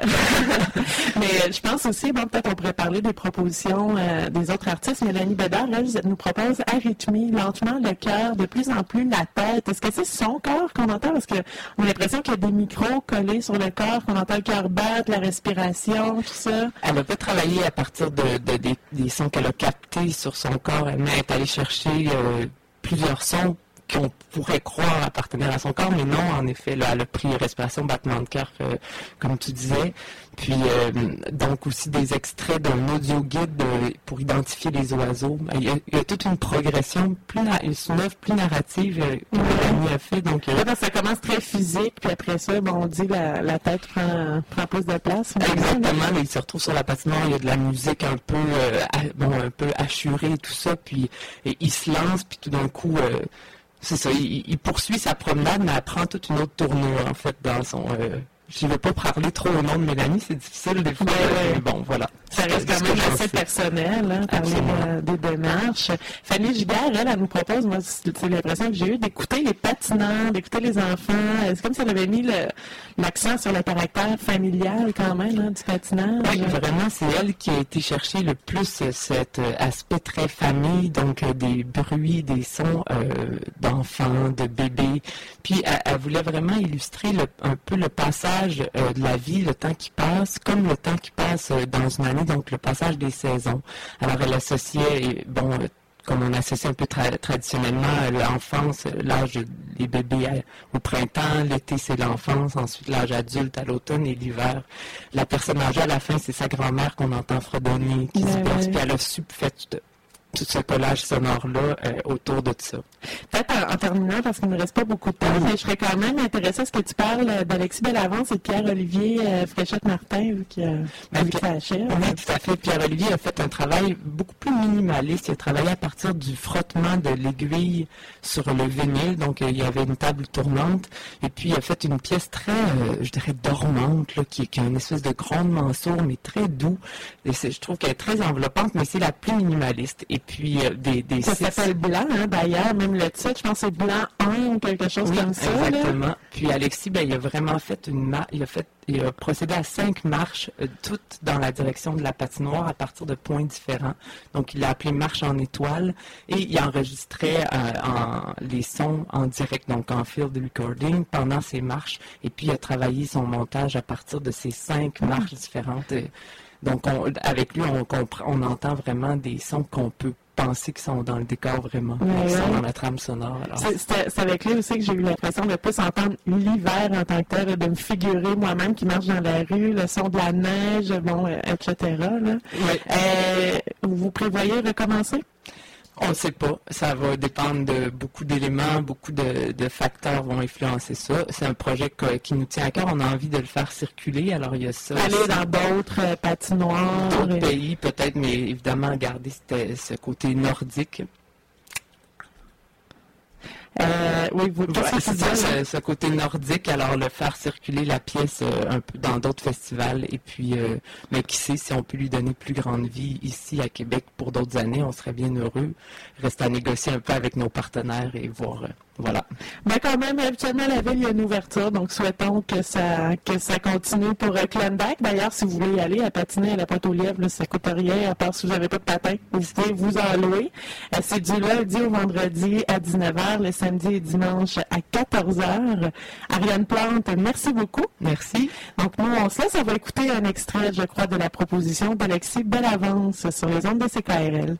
Mais je pense aussi, bon, peut-être on pourrait parler des propositions euh, des autres artistes. Mélanie Bédard, elle, nous propose arythmie, lentement le cœur, de plus en plus la tête. Est-ce que c'est son corps qu'on entend? Parce qu'on a l'impression qu'il y a des micros collés sur le corps, qu'on entend le cœur battre, la respiration, tout ça. Elle a pas travaillé à partir de, de, de des sons qu'elle a captés sur son corps. Elle est allée chercher euh, plusieurs sons qu'on pourrait croire appartenir à son corps, mais non, en effet, là, elle a pris respiration, battement de cœur, euh, comme tu disais. Puis, euh, donc aussi des extraits d'un audio-guide euh, pour identifier les oiseaux. Il y a, il y a toute une progression, plus na- une œuvre plus narrative euh, que Mélanie a fait. Donc, euh, là, ça commence très physique, puis après ça, bon, on dit la, la tête prend, prend plus de place. Exactement, là, il se retrouve sur la patinoire, il y a de la musique un peu, euh, à, bon, un peu hachurée et tout ça, puis et il se lance, puis tout d'un coup... Euh, c'est ça, il, il poursuit sa promenade, mais elle prend toute une autre tournure, en fait, dans son... Euh, je ne veux pas parler trop au nom de Mélanie, c'est difficile des fois, ouais, mais bon, voilà. Ça reste quand même assez personnel, hein, parler euh, des démarches. Fanny Giguère, elle, elle nous propose, moi, c'est l'impression que j'ai eu, d'écouter les patineurs, d'écouter les enfants. C'est comme si elle avait mis le, l'accent sur le caractère familial, quand même, hein, du patinage. Oui, vraiment, c'est elle qui a été chercher le plus euh, cet euh, aspect très famille, donc euh, des bruits, des sons euh, d'enfants, de bébés. Puis, elle, elle voulait vraiment illustrer le, un peu le passage euh, de la vie, le temps qui passe, comme le temps qui passe euh, dans une année, donc le passage des saisons. Alors, elle associait, bon, euh, comme on associe un peu tra- traditionnellement l'enfance, l'âge des bébés à, au printemps, l'été c'est l'enfance, ensuite l'âge adulte à l'automne et l'hiver. La personne âgée à la fin, c'est sa grand-mère qu'on entend fredonner, qui se berce, puis elle a su fait ce collage sonore-là euh, autour de ça. Peut-être en, en terminant, parce qu'il ne me reste pas beaucoup de temps, oui. mais je serais quand même intéressée à ce que tu parles d'Alexis Bellavance et de Pierre-Olivier euh, Fréchette-Martin, vu qu'il a ben, ça achève. Oui, tout à fait. Pierre-Olivier a fait un travail beaucoup plus minimaliste. Il a travaillé à partir du frottement de l'aiguille sur le vinyle. Donc, euh, il y avait une table tournante. Et puis, il a fait une pièce très, euh, je dirais, dormante, là, qui, qui a une espèce de grondement sourd, mais très doux. Et je trouve qu'elle est très enveloppante, mais c'est la plus minimaliste. Et puis, euh, des, des ça six... s'appelle Blanc, hein, d'ailleurs. Même le titre, je pense que c'est Blanc un ou quelque chose oui, comme ça. Exactement. Là. Puis, Alexis, ben, il a vraiment fait une... Ma... Il a fait Il a procédé à cinq marches, euh, toutes dans la direction de la patinoire à partir de points différents. Donc, il a appelé marche en étoile et il enregistrait euh, en, les sons en direct, donc en field recording pendant ces marches. Et puis, il a travaillé son montage à partir de ces cinq marches différentes. Et donc, on, avec lui, on, comprend, on entend vraiment des sons qu'on peut penser qu'ils sont dans le décor vraiment, ouais, qui sont ouais. dans la trame sonore. C'est, c'est avec lui aussi que j'ai eu l'impression de plus entendre l'hiver en tant que tel, de me figurer moi-même qui marche dans la rue, le son de la neige, bon, et cetera. Là. Ouais. Euh, vous prévoyez recommencer? On ne sait pas. Ça va dépendre de beaucoup d'éléments, beaucoup de, de facteurs vont influencer ça. C'est un projet que, qui nous tient à cœur. On a envie de le faire circuler. Alors, il y a ça. Aller aussi dans d'autres euh, patinoires. D'autres et... pays, peut-être, mais évidemment, garder ce, ce côté nordique. Euh, oui, vous ouais, c'est ça, ce, ce côté nordique, alors le faire circuler la pièce euh, un peu dans d'autres festivals, et puis, euh, mais qui sait si on peut lui donner plus grande vie ici à Québec pour d'autres années, on serait bien heureux. Reste à négocier un peu avec nos partenaires et voir, euh, voilà. Mais quand même, habituellement, la ville, il y a une ouverture, donc souhaitons que ça, que ça continue pour euh, Clonback. D'ailleurs, si vous voulez y aller à patiner à la Pointe-aux-Lièvres, là, ça ne coûte rien, à part si vous n'avez pas de patin, vous pouvez vous en louer. Euh, c'est du lundi au vendredi à dix-neuf heures, le samedi et dimanche à quatorze heures. Ariane Plante, merci beaucoup. Merci. Donc, nous, on se laisse, on va écouter un extrait, je crois, de la proposition d'Alexis Bellavance sur les ondes de C K R L.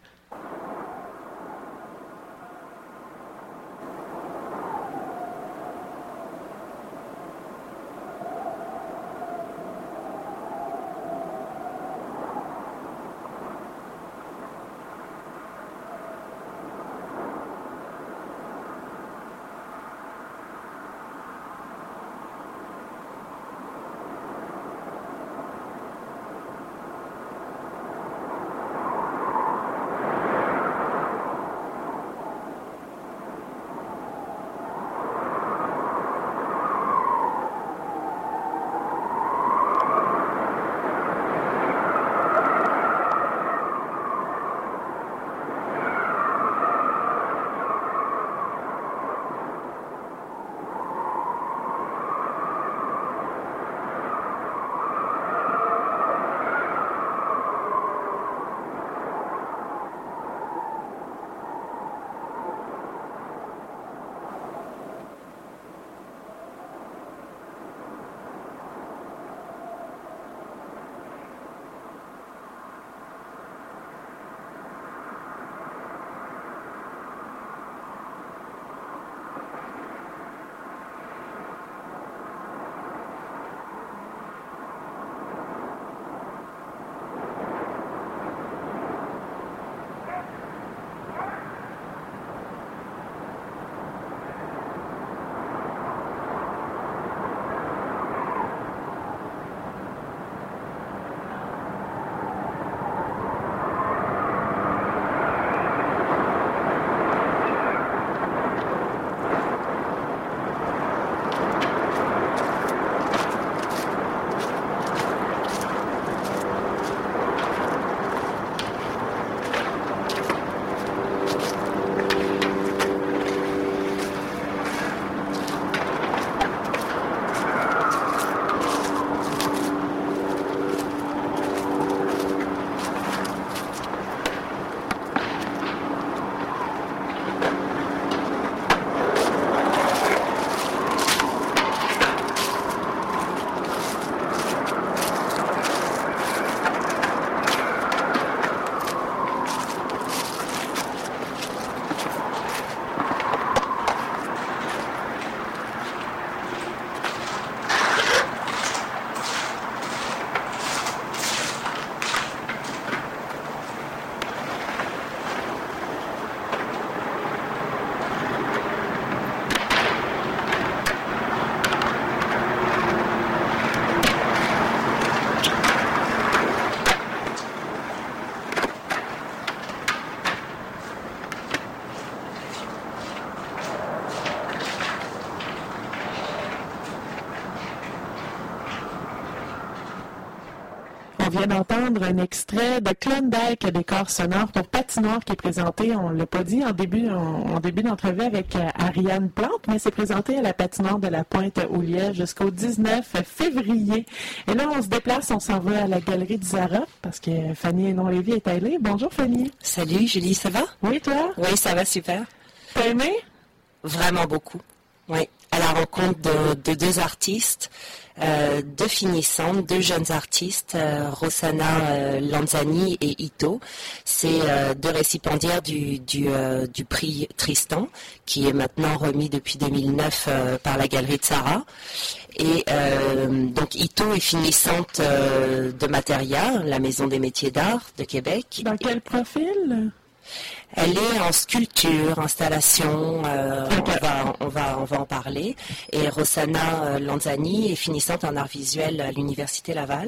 On vient d'entendre un extrait de Klondike, décor sonore pour Patinoire, qui est présenté, on ne l'a pas dit en début, en, en début d'entrevue avec euh, Ariane Plante, mais c'est présenté à la Patinoire de la Pointe-aux-Lièvres jusqu'au dix-neuf février. Et là, on se déplace, on s'en va à la Galerie du Zara, parce que Fanny Hénon-Lévy est allée. Bonjour Fanny. Salut Julie, ça va? Oui, toi? Oui, ça va super. T'as aimé? Vraiment beaucoup. Oui, à la rencontre de, de deux artistes, euh, deux finissantes, deux jeunes artistes, euh, Rossana euh, Lanzani et Ito. C'est euh, deux récipiendaires du, du, euh, du prix Tristan, qui est maintenant remis depuis deux mille neuf euh, par la Galerie de Zara. Et euh, donc Ito est finissante euh, de Materia, la maison des métiers d'art de Québec. Dans quel profil? Elle est en sculpture, installation, euh, okay. on, va, on, va, on va en parler. Et Rossana Lanzani est finissante en art visuel à l'Université Laval.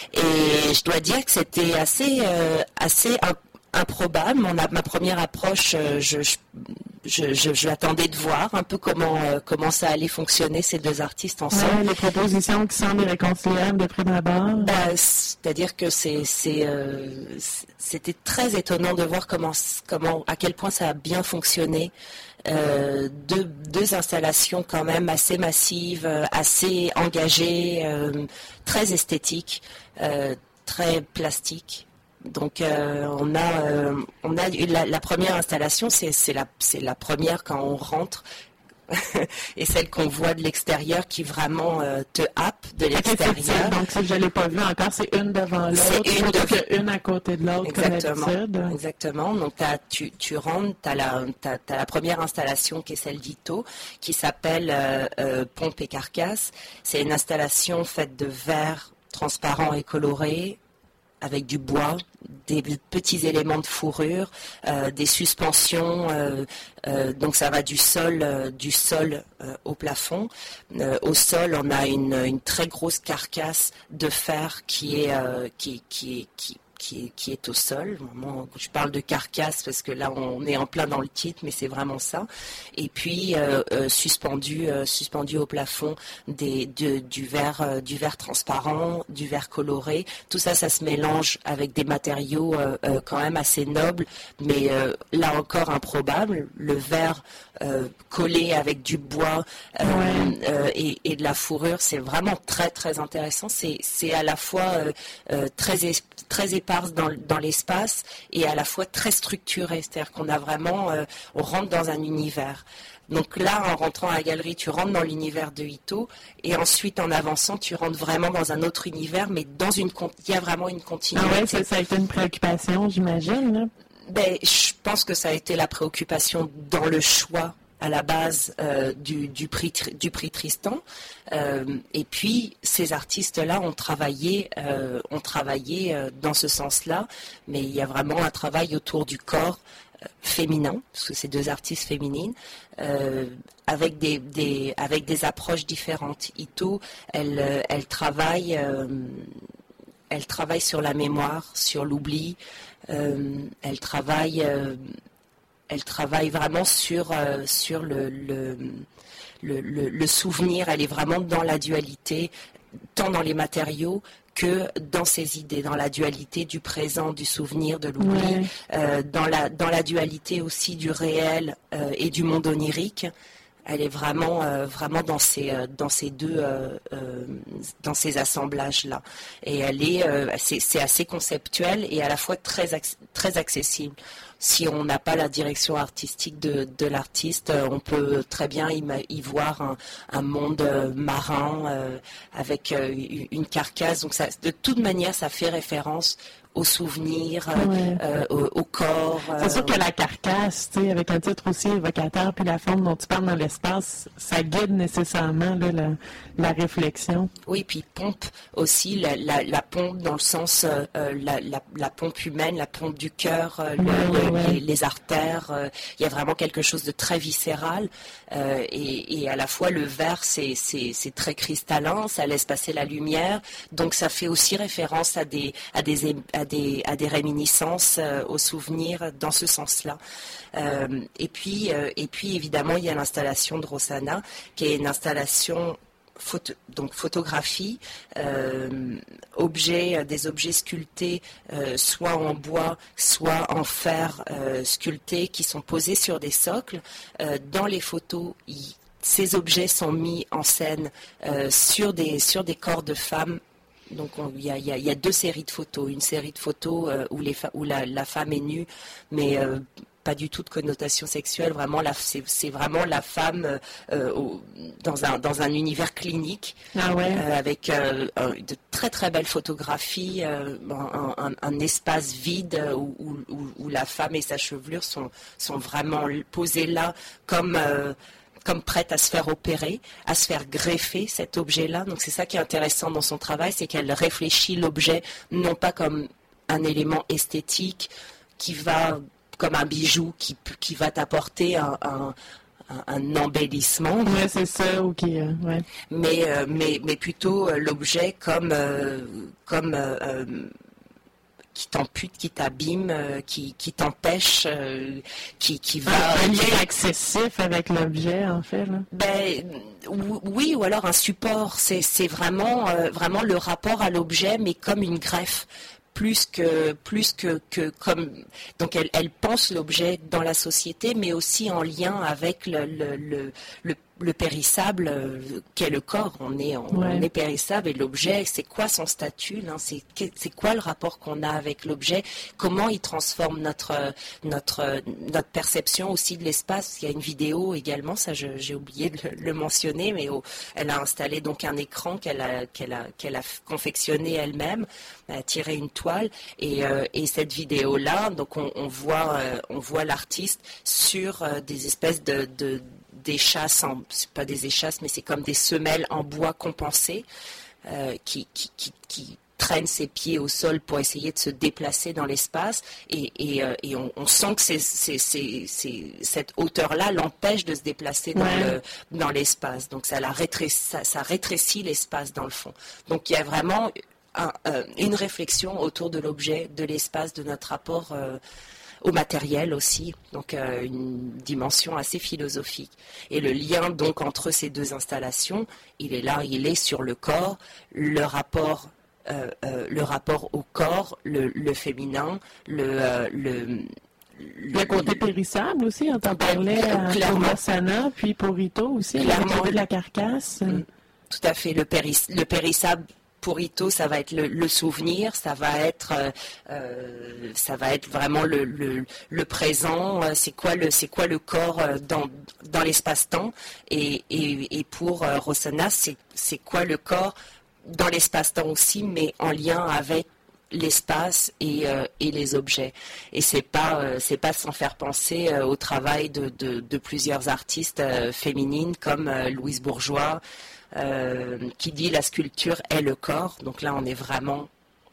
Et je dois dire que c'était assez, euh, assez improbable. Mon, ma première approche, je, je, je, je, je attendais de voir un peu comment, euh, comment ça allait fonctionner, ces deux artistes ensemble. Ouais, les propositions qui semblent irréconciliables de prime abord. Ben, c'est-à-dire que c'est, c'est, euh, c'était très étonnant de voir comment, comment, à quel point ça a bien fonctionné. Euh, deux, deux installations quand même assez massives, assez engagées, euh, très esthétiques, euh, très plastiques. Donc euh, on a, euh, on a la, la première installation, c'est, c'est, la, c'est la première quand on rentre. Et celle qu'on voit de l'extérieur qui vraiment euh, te happe de l'extérieur. Donc si je ne l'ai pas vue encore, c'est une devant l'autre, c'est une, de... une à côté de l'autre. Exactement. Comme d'habitude. Exactement. Donc t'as, tu, tu rentres, tu as la, t'as, t'as la première installation qui est celle d'Ito, qui s'appelle euh, euh, Pompe et Carcasse. C'est une installation faite de verre transparent et coloré, avec du bois, des petits éléments de fourrure, euh, des suspensions, euh, euh, donc ça va du sol, euh, du sol euh, au plafond. Euh, au sol, on a une, une très grosse carcasse de fer qui est, euh, qui, qui est, qui, Qui est, qui est au sol. Je parle de carcasse parce que là on est en plein dans le titre, mais c'est vraiment ça. Et puis euh, euh, suspendu, euh, suspendu au plafond des, de, du verre, euh, du verre transparent, du verre coloré. Tout ça, ça se mélange avec des matériaux euh, euh, quand même assez nobles, mais euh, là encore improbables. Le verre euh, collé avec du bois euh, ouais. euh, et, et de la fourrure, c'est vraiment très très intéressant. C'est, c'est à la fois euh, euh, très très éparse dans, dans l'espace et à la fois très structurée, c'est-à-dire qu'on a vraiment, euh, on rentre dans un univers. Donc là, en rentrant à la galerie, tu rentres dans l'univers de Ito et ensuite, en avançant, tu rentres vraiment dans un autre univers, mais dans une, il y a vraiment une continuité. Ah ouais, ça, ça a été une préoccupation, j'imagine, là. Ben, je pense que ça a été la préoccupation dans le choix à la base euh, du, du, prix, du prix Tristan. Euh, et puis, ces artistes-là ont travaillé, euh, ont travaillé euh, dans ce sens-là, mais il y a vraiment un travail autour du corps euh, féminin, parce que c'est deux artistes féminines, euh, avec, des, des, avec des approches différentes. Ito, elle, euh, elle, travaille, euh, elle travaille sur la mémoire, sur l'oubli, euh, elle travaille... Euh, Elle travaille vraiment sur, euh, sur le, le, le, le, le souvenir. Elle est vraiment dans la dualité, tant dans les matériaux que dans ses idées, dans la dualité du présent, du souvenir, de l'oubli, ouais. euh, dans, la, dans la dualité aussi du réel euh, et du monde onirique. Elle est vraiment, euh, vraiment dans ces, euh, dans ces deux, euh, euh, dans ces assemblages-là. Et elle est, euh, c'est, c'est assez conceptuel et à la fois très, très accessible. Si on n'a pas la direction artistique de, de l'artiste, on peut très bien y, y voir un, un monde marin euh, avec euh, une carcasse. Donc ça, de toute manière, ça fait référence aux souvenirs, ouais. euh, au, au corps. C'est euh... sûr que la carcasse, tu sais, avec un titre aussi évocateur, puis la forme dont tu parles dans l'espace, ça guide nécessairement là, la, la réflexion. Oui, puis pompe aussi, la, la, la pompe dans le sens, euh, la, la, la pompe humaine, la pompe du cœur, euh, ouais, le, ouais, ouais. Les, les artères. Euh, il y a vraiment quelque chose de très viscéral. Euh, et, et à la fois, le verre, c'est, c'est, c'est très cristallin, ça laisse passer la lumière. Donc, ça fait aussi référence à des, à des, à des, à des réminiscences, euh, aux souvenirs dans ce sens-là. Euh, et puis, euh, et puis, évidemment, il y a l'installation de Rossana, qui est une installation photo, donc photographie, euh, objets, des objets sculptés, euh, soit en bois, soit en fer euh, sculpté, qui sont posés sur des socles. Euh, dans les photos, y, ces objets sont mis en scène euh, sur des, sur des corps de femmes. Donc il y, y, y a deux séries de photos. Une série de photos euh, où, les fa- où la, la femme est nue, mais euh, pas du tout de connotation sexuelle. Vraiment, la, c'est, c'est vraiment la femme euh, au, dans, un, dans un univers clinique, ah ouais. euh, avec euh, un, de très très belles photographies, euh, un, un, un espace vide où, où, où la femme et sa chevelure sont, sont vraiment posées là comme... Euh, comme prête à se faire opérer, à se faire greffer cet objet-là. Donc c'est ça qui est intéressant dans son travail, c'est qu'elle réfléchit l'objet non pas comme un élément esthétique qui va, comme un bijou qui, qui va t'apporter un, un, un embellissement. Ouais, c'est ça, ok. Euh, ouais. Mais, euh, mais, mais plutôt euh, l'objet comme... Euh, comme euh, euh, qui t'ampute, qui t'abîme, euh, qui, qui t'empêche, euh, qui, qui va... Un lien excessif avec l'objet, en fait. Là. Ben, oui, ou alors un support. C'est, c'est vraiment, euh, vraiment le rapport à l'objet, mais comme une greffe. Plus que, plus que, que comme... Donc, elle, elle pense l'objet dans la société, mais aussi en lien avec le, le, le, le le périssable euh, qu'est le corps. On est, on, ouais. on est périssable et l'objet, c'est quoi son statut là, c'est, c'est quoi le rapport qu'on a avec l'objet, comment il transforme notre, notre, notre perception aussi de l'espace. Il y a une vidéo également, ça je, j'ai oublié de le, le mentionner, mais oh, elle a installé donc un écran qu'elle a, qu'elle a, qu'elle a confectionné elle-même, elle a tiré une toile et, euh, et cette vidéo-là, donc on, on, voit, euh, on voit l'artiste sur euh, des espèces de, de d'échasses, en, c'est pas des échasses, mais c'est comme des semelles en bois compensées euh, qui, qui, qui, qui traînent ses pieds au sol pour essayer de se déplacer dans l'espace et, et, euh, et on, on sent que c'est, c'est, c'est, c'est, cette hauteur-là l'empêche de se déplacer dans, ouais. le, dans l'espace. Donc ça, la rétrécit, ça, ça rétrécit l'espace dans le fond. Donc il y a vraiment un, euh, une réflexion autour de l'objet, de l'espace, de notre rapport euh, au matériel aussi, donc euh, une dimension assez philosophique. Et le lien donc entre ces deux installations, il est là, il est sur le corps, le rapport, euh, euh, le rapport au corps, le, le féminin, le, euh, le le côté périssable aussi, on t'en parlait à Rossana, puis pour Rito aussi, clairement, de la carcasse. Tout à fait, le, péris, le périssable. Pour Ito, ça va être le, le souvenir, ça va être, euh, ça va être vraiment le, le, le présent. C'est quoi le, c'est quoi le corps dans, dans l'espace-temps. Et, et, et pour euh, Rossana, c'est, c'est quoi le corps dans l'espace-temps aussi, mais en lien avec l'espace et, euh, et les objets. Et c'est pas, euh, c'est pas sans faire penser euh, au travail de, de, de plusieurs artistes euh, féminines comme euh, Louise Bourgeois. Euh, qui dit la sculpture est le corps. Donc là, on est vraiment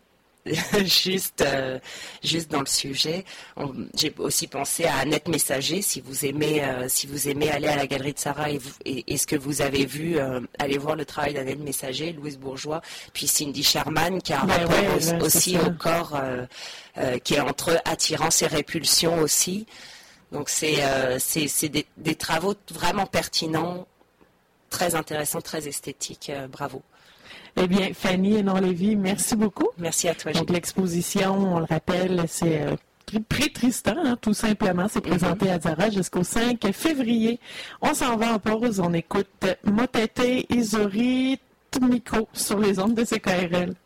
juste, euh, juste dans le sujet. On, j'ai aussi pensé à Annette Messager. Si vous aimez, euh, si vous aimez aller à la Galerie de Sarah et, vous, et, et ce que vous avez vu, euh, allez voir le travail d'Annette Messager, Louise Bourgeois, puis Cindy Sherman, qui a un ben rapport ouais, aussi, ouais, aussi au corps, euh, euh, qui est entre attirance et répulsion aussi. Donc c'est, euh, c'est, c'est des, des travaux vraiment pertinents, très intéressant, très esthétique. Euh, bravo. Eh bien, Fanny Hénon-Lévy, merci beaucoup. Merci à toi, Donc, Julie. L'exposition, on le rappelle, c'est euh, Prix Tristan, hein, tout simplement. C'est présenté mm-hmm. à Zara jusqu'au cinq février. On s'en va en pause. On écoute Motete Izuri Tmiko sur les ondes de C K R L.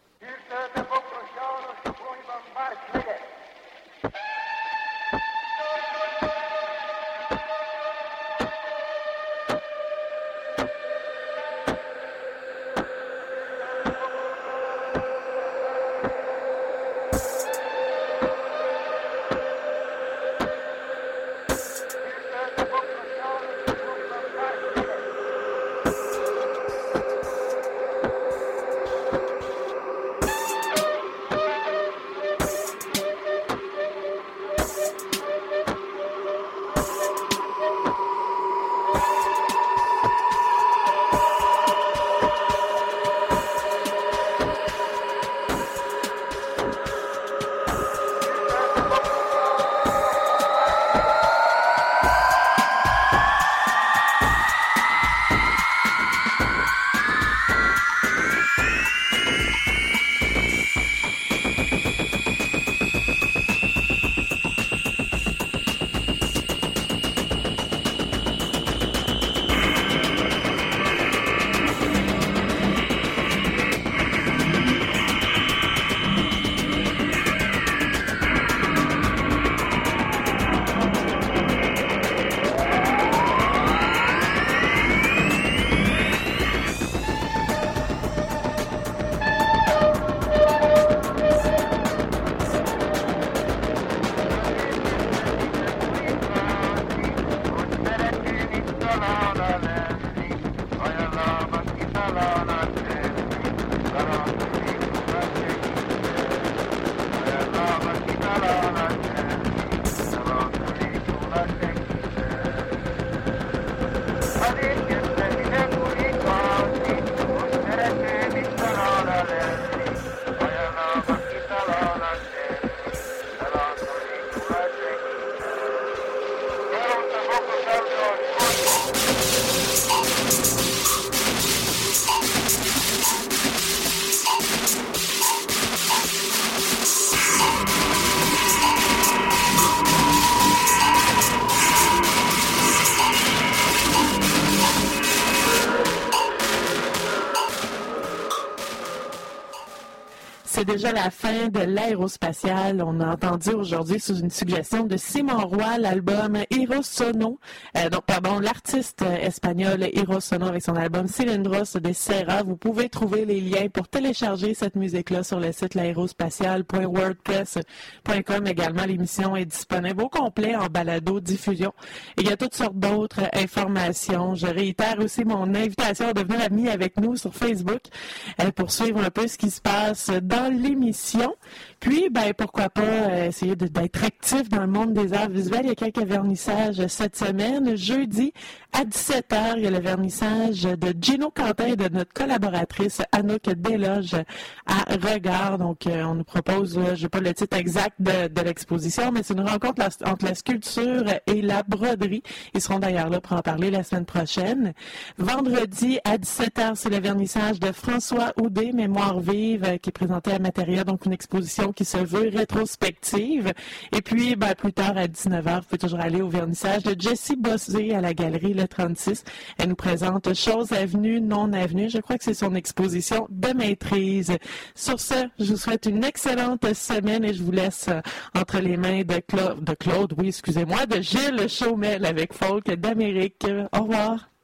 c'est déjà la fin de l'aérospatiale. On a entendu aujourd'hui, sous une suggestion de Simon Roy, l'album Eros Sono. Euh, donc, pardon, l'artiste espagnol Eros Sono avec son album Cilindros de Serra. Vous pouvez trouver les liens pour télécharger cette musique-là sur le site l'aérospatiale point wordpress point com. Également, l'émission est disponible au complet en balado-diffusion. Et il y a toutes sortes d'autres informations. Je réitère aussi mon invitation à devenir ami avec nous sur Facebook euh, pour suivre un peu ce qui se passe dans l'émission. Puis, ben pourquoi pas euh, essayer de, d'être actif dans le monde des arts visuels. Il y a quelques vernissages cette semaine. Jeudi, à dix-sept heures, il y a le vernissage de Gino Quentin et de notre collaboratrice Anouk Desloges à Regard. Donc, euh, on nous propose, là, je n'ai pas le titre exact de, de l'exposition, mais c'est une rencontre la, entre la sculpture et la broderie. Ils seront d'ailleurs là pour en parler la semaine prochaine. Vendredi, à dix-sept heures, c'est le vernissage de François Houdet, Mémoire vive, euh, qui est présenté à Matériel, donc une exposition qui se veut rétrospective. Et puis, ben, plus tard, à dix-neuf heures, vous pouvez toujours aller au vernissage de Jessie Bossé à la Galerie Le trente-six. Elle nous présente Choses avenues, non avenues. Je crois que c'est son exposition de maîtrise. Sur ce, je vous souhaite une excellente semaine et je vous laisse euh, entre les mains de Claude, de Claude, oui, excusez-moi, de Gilles Chaumel avec Folk d'Amérique. Au revoir.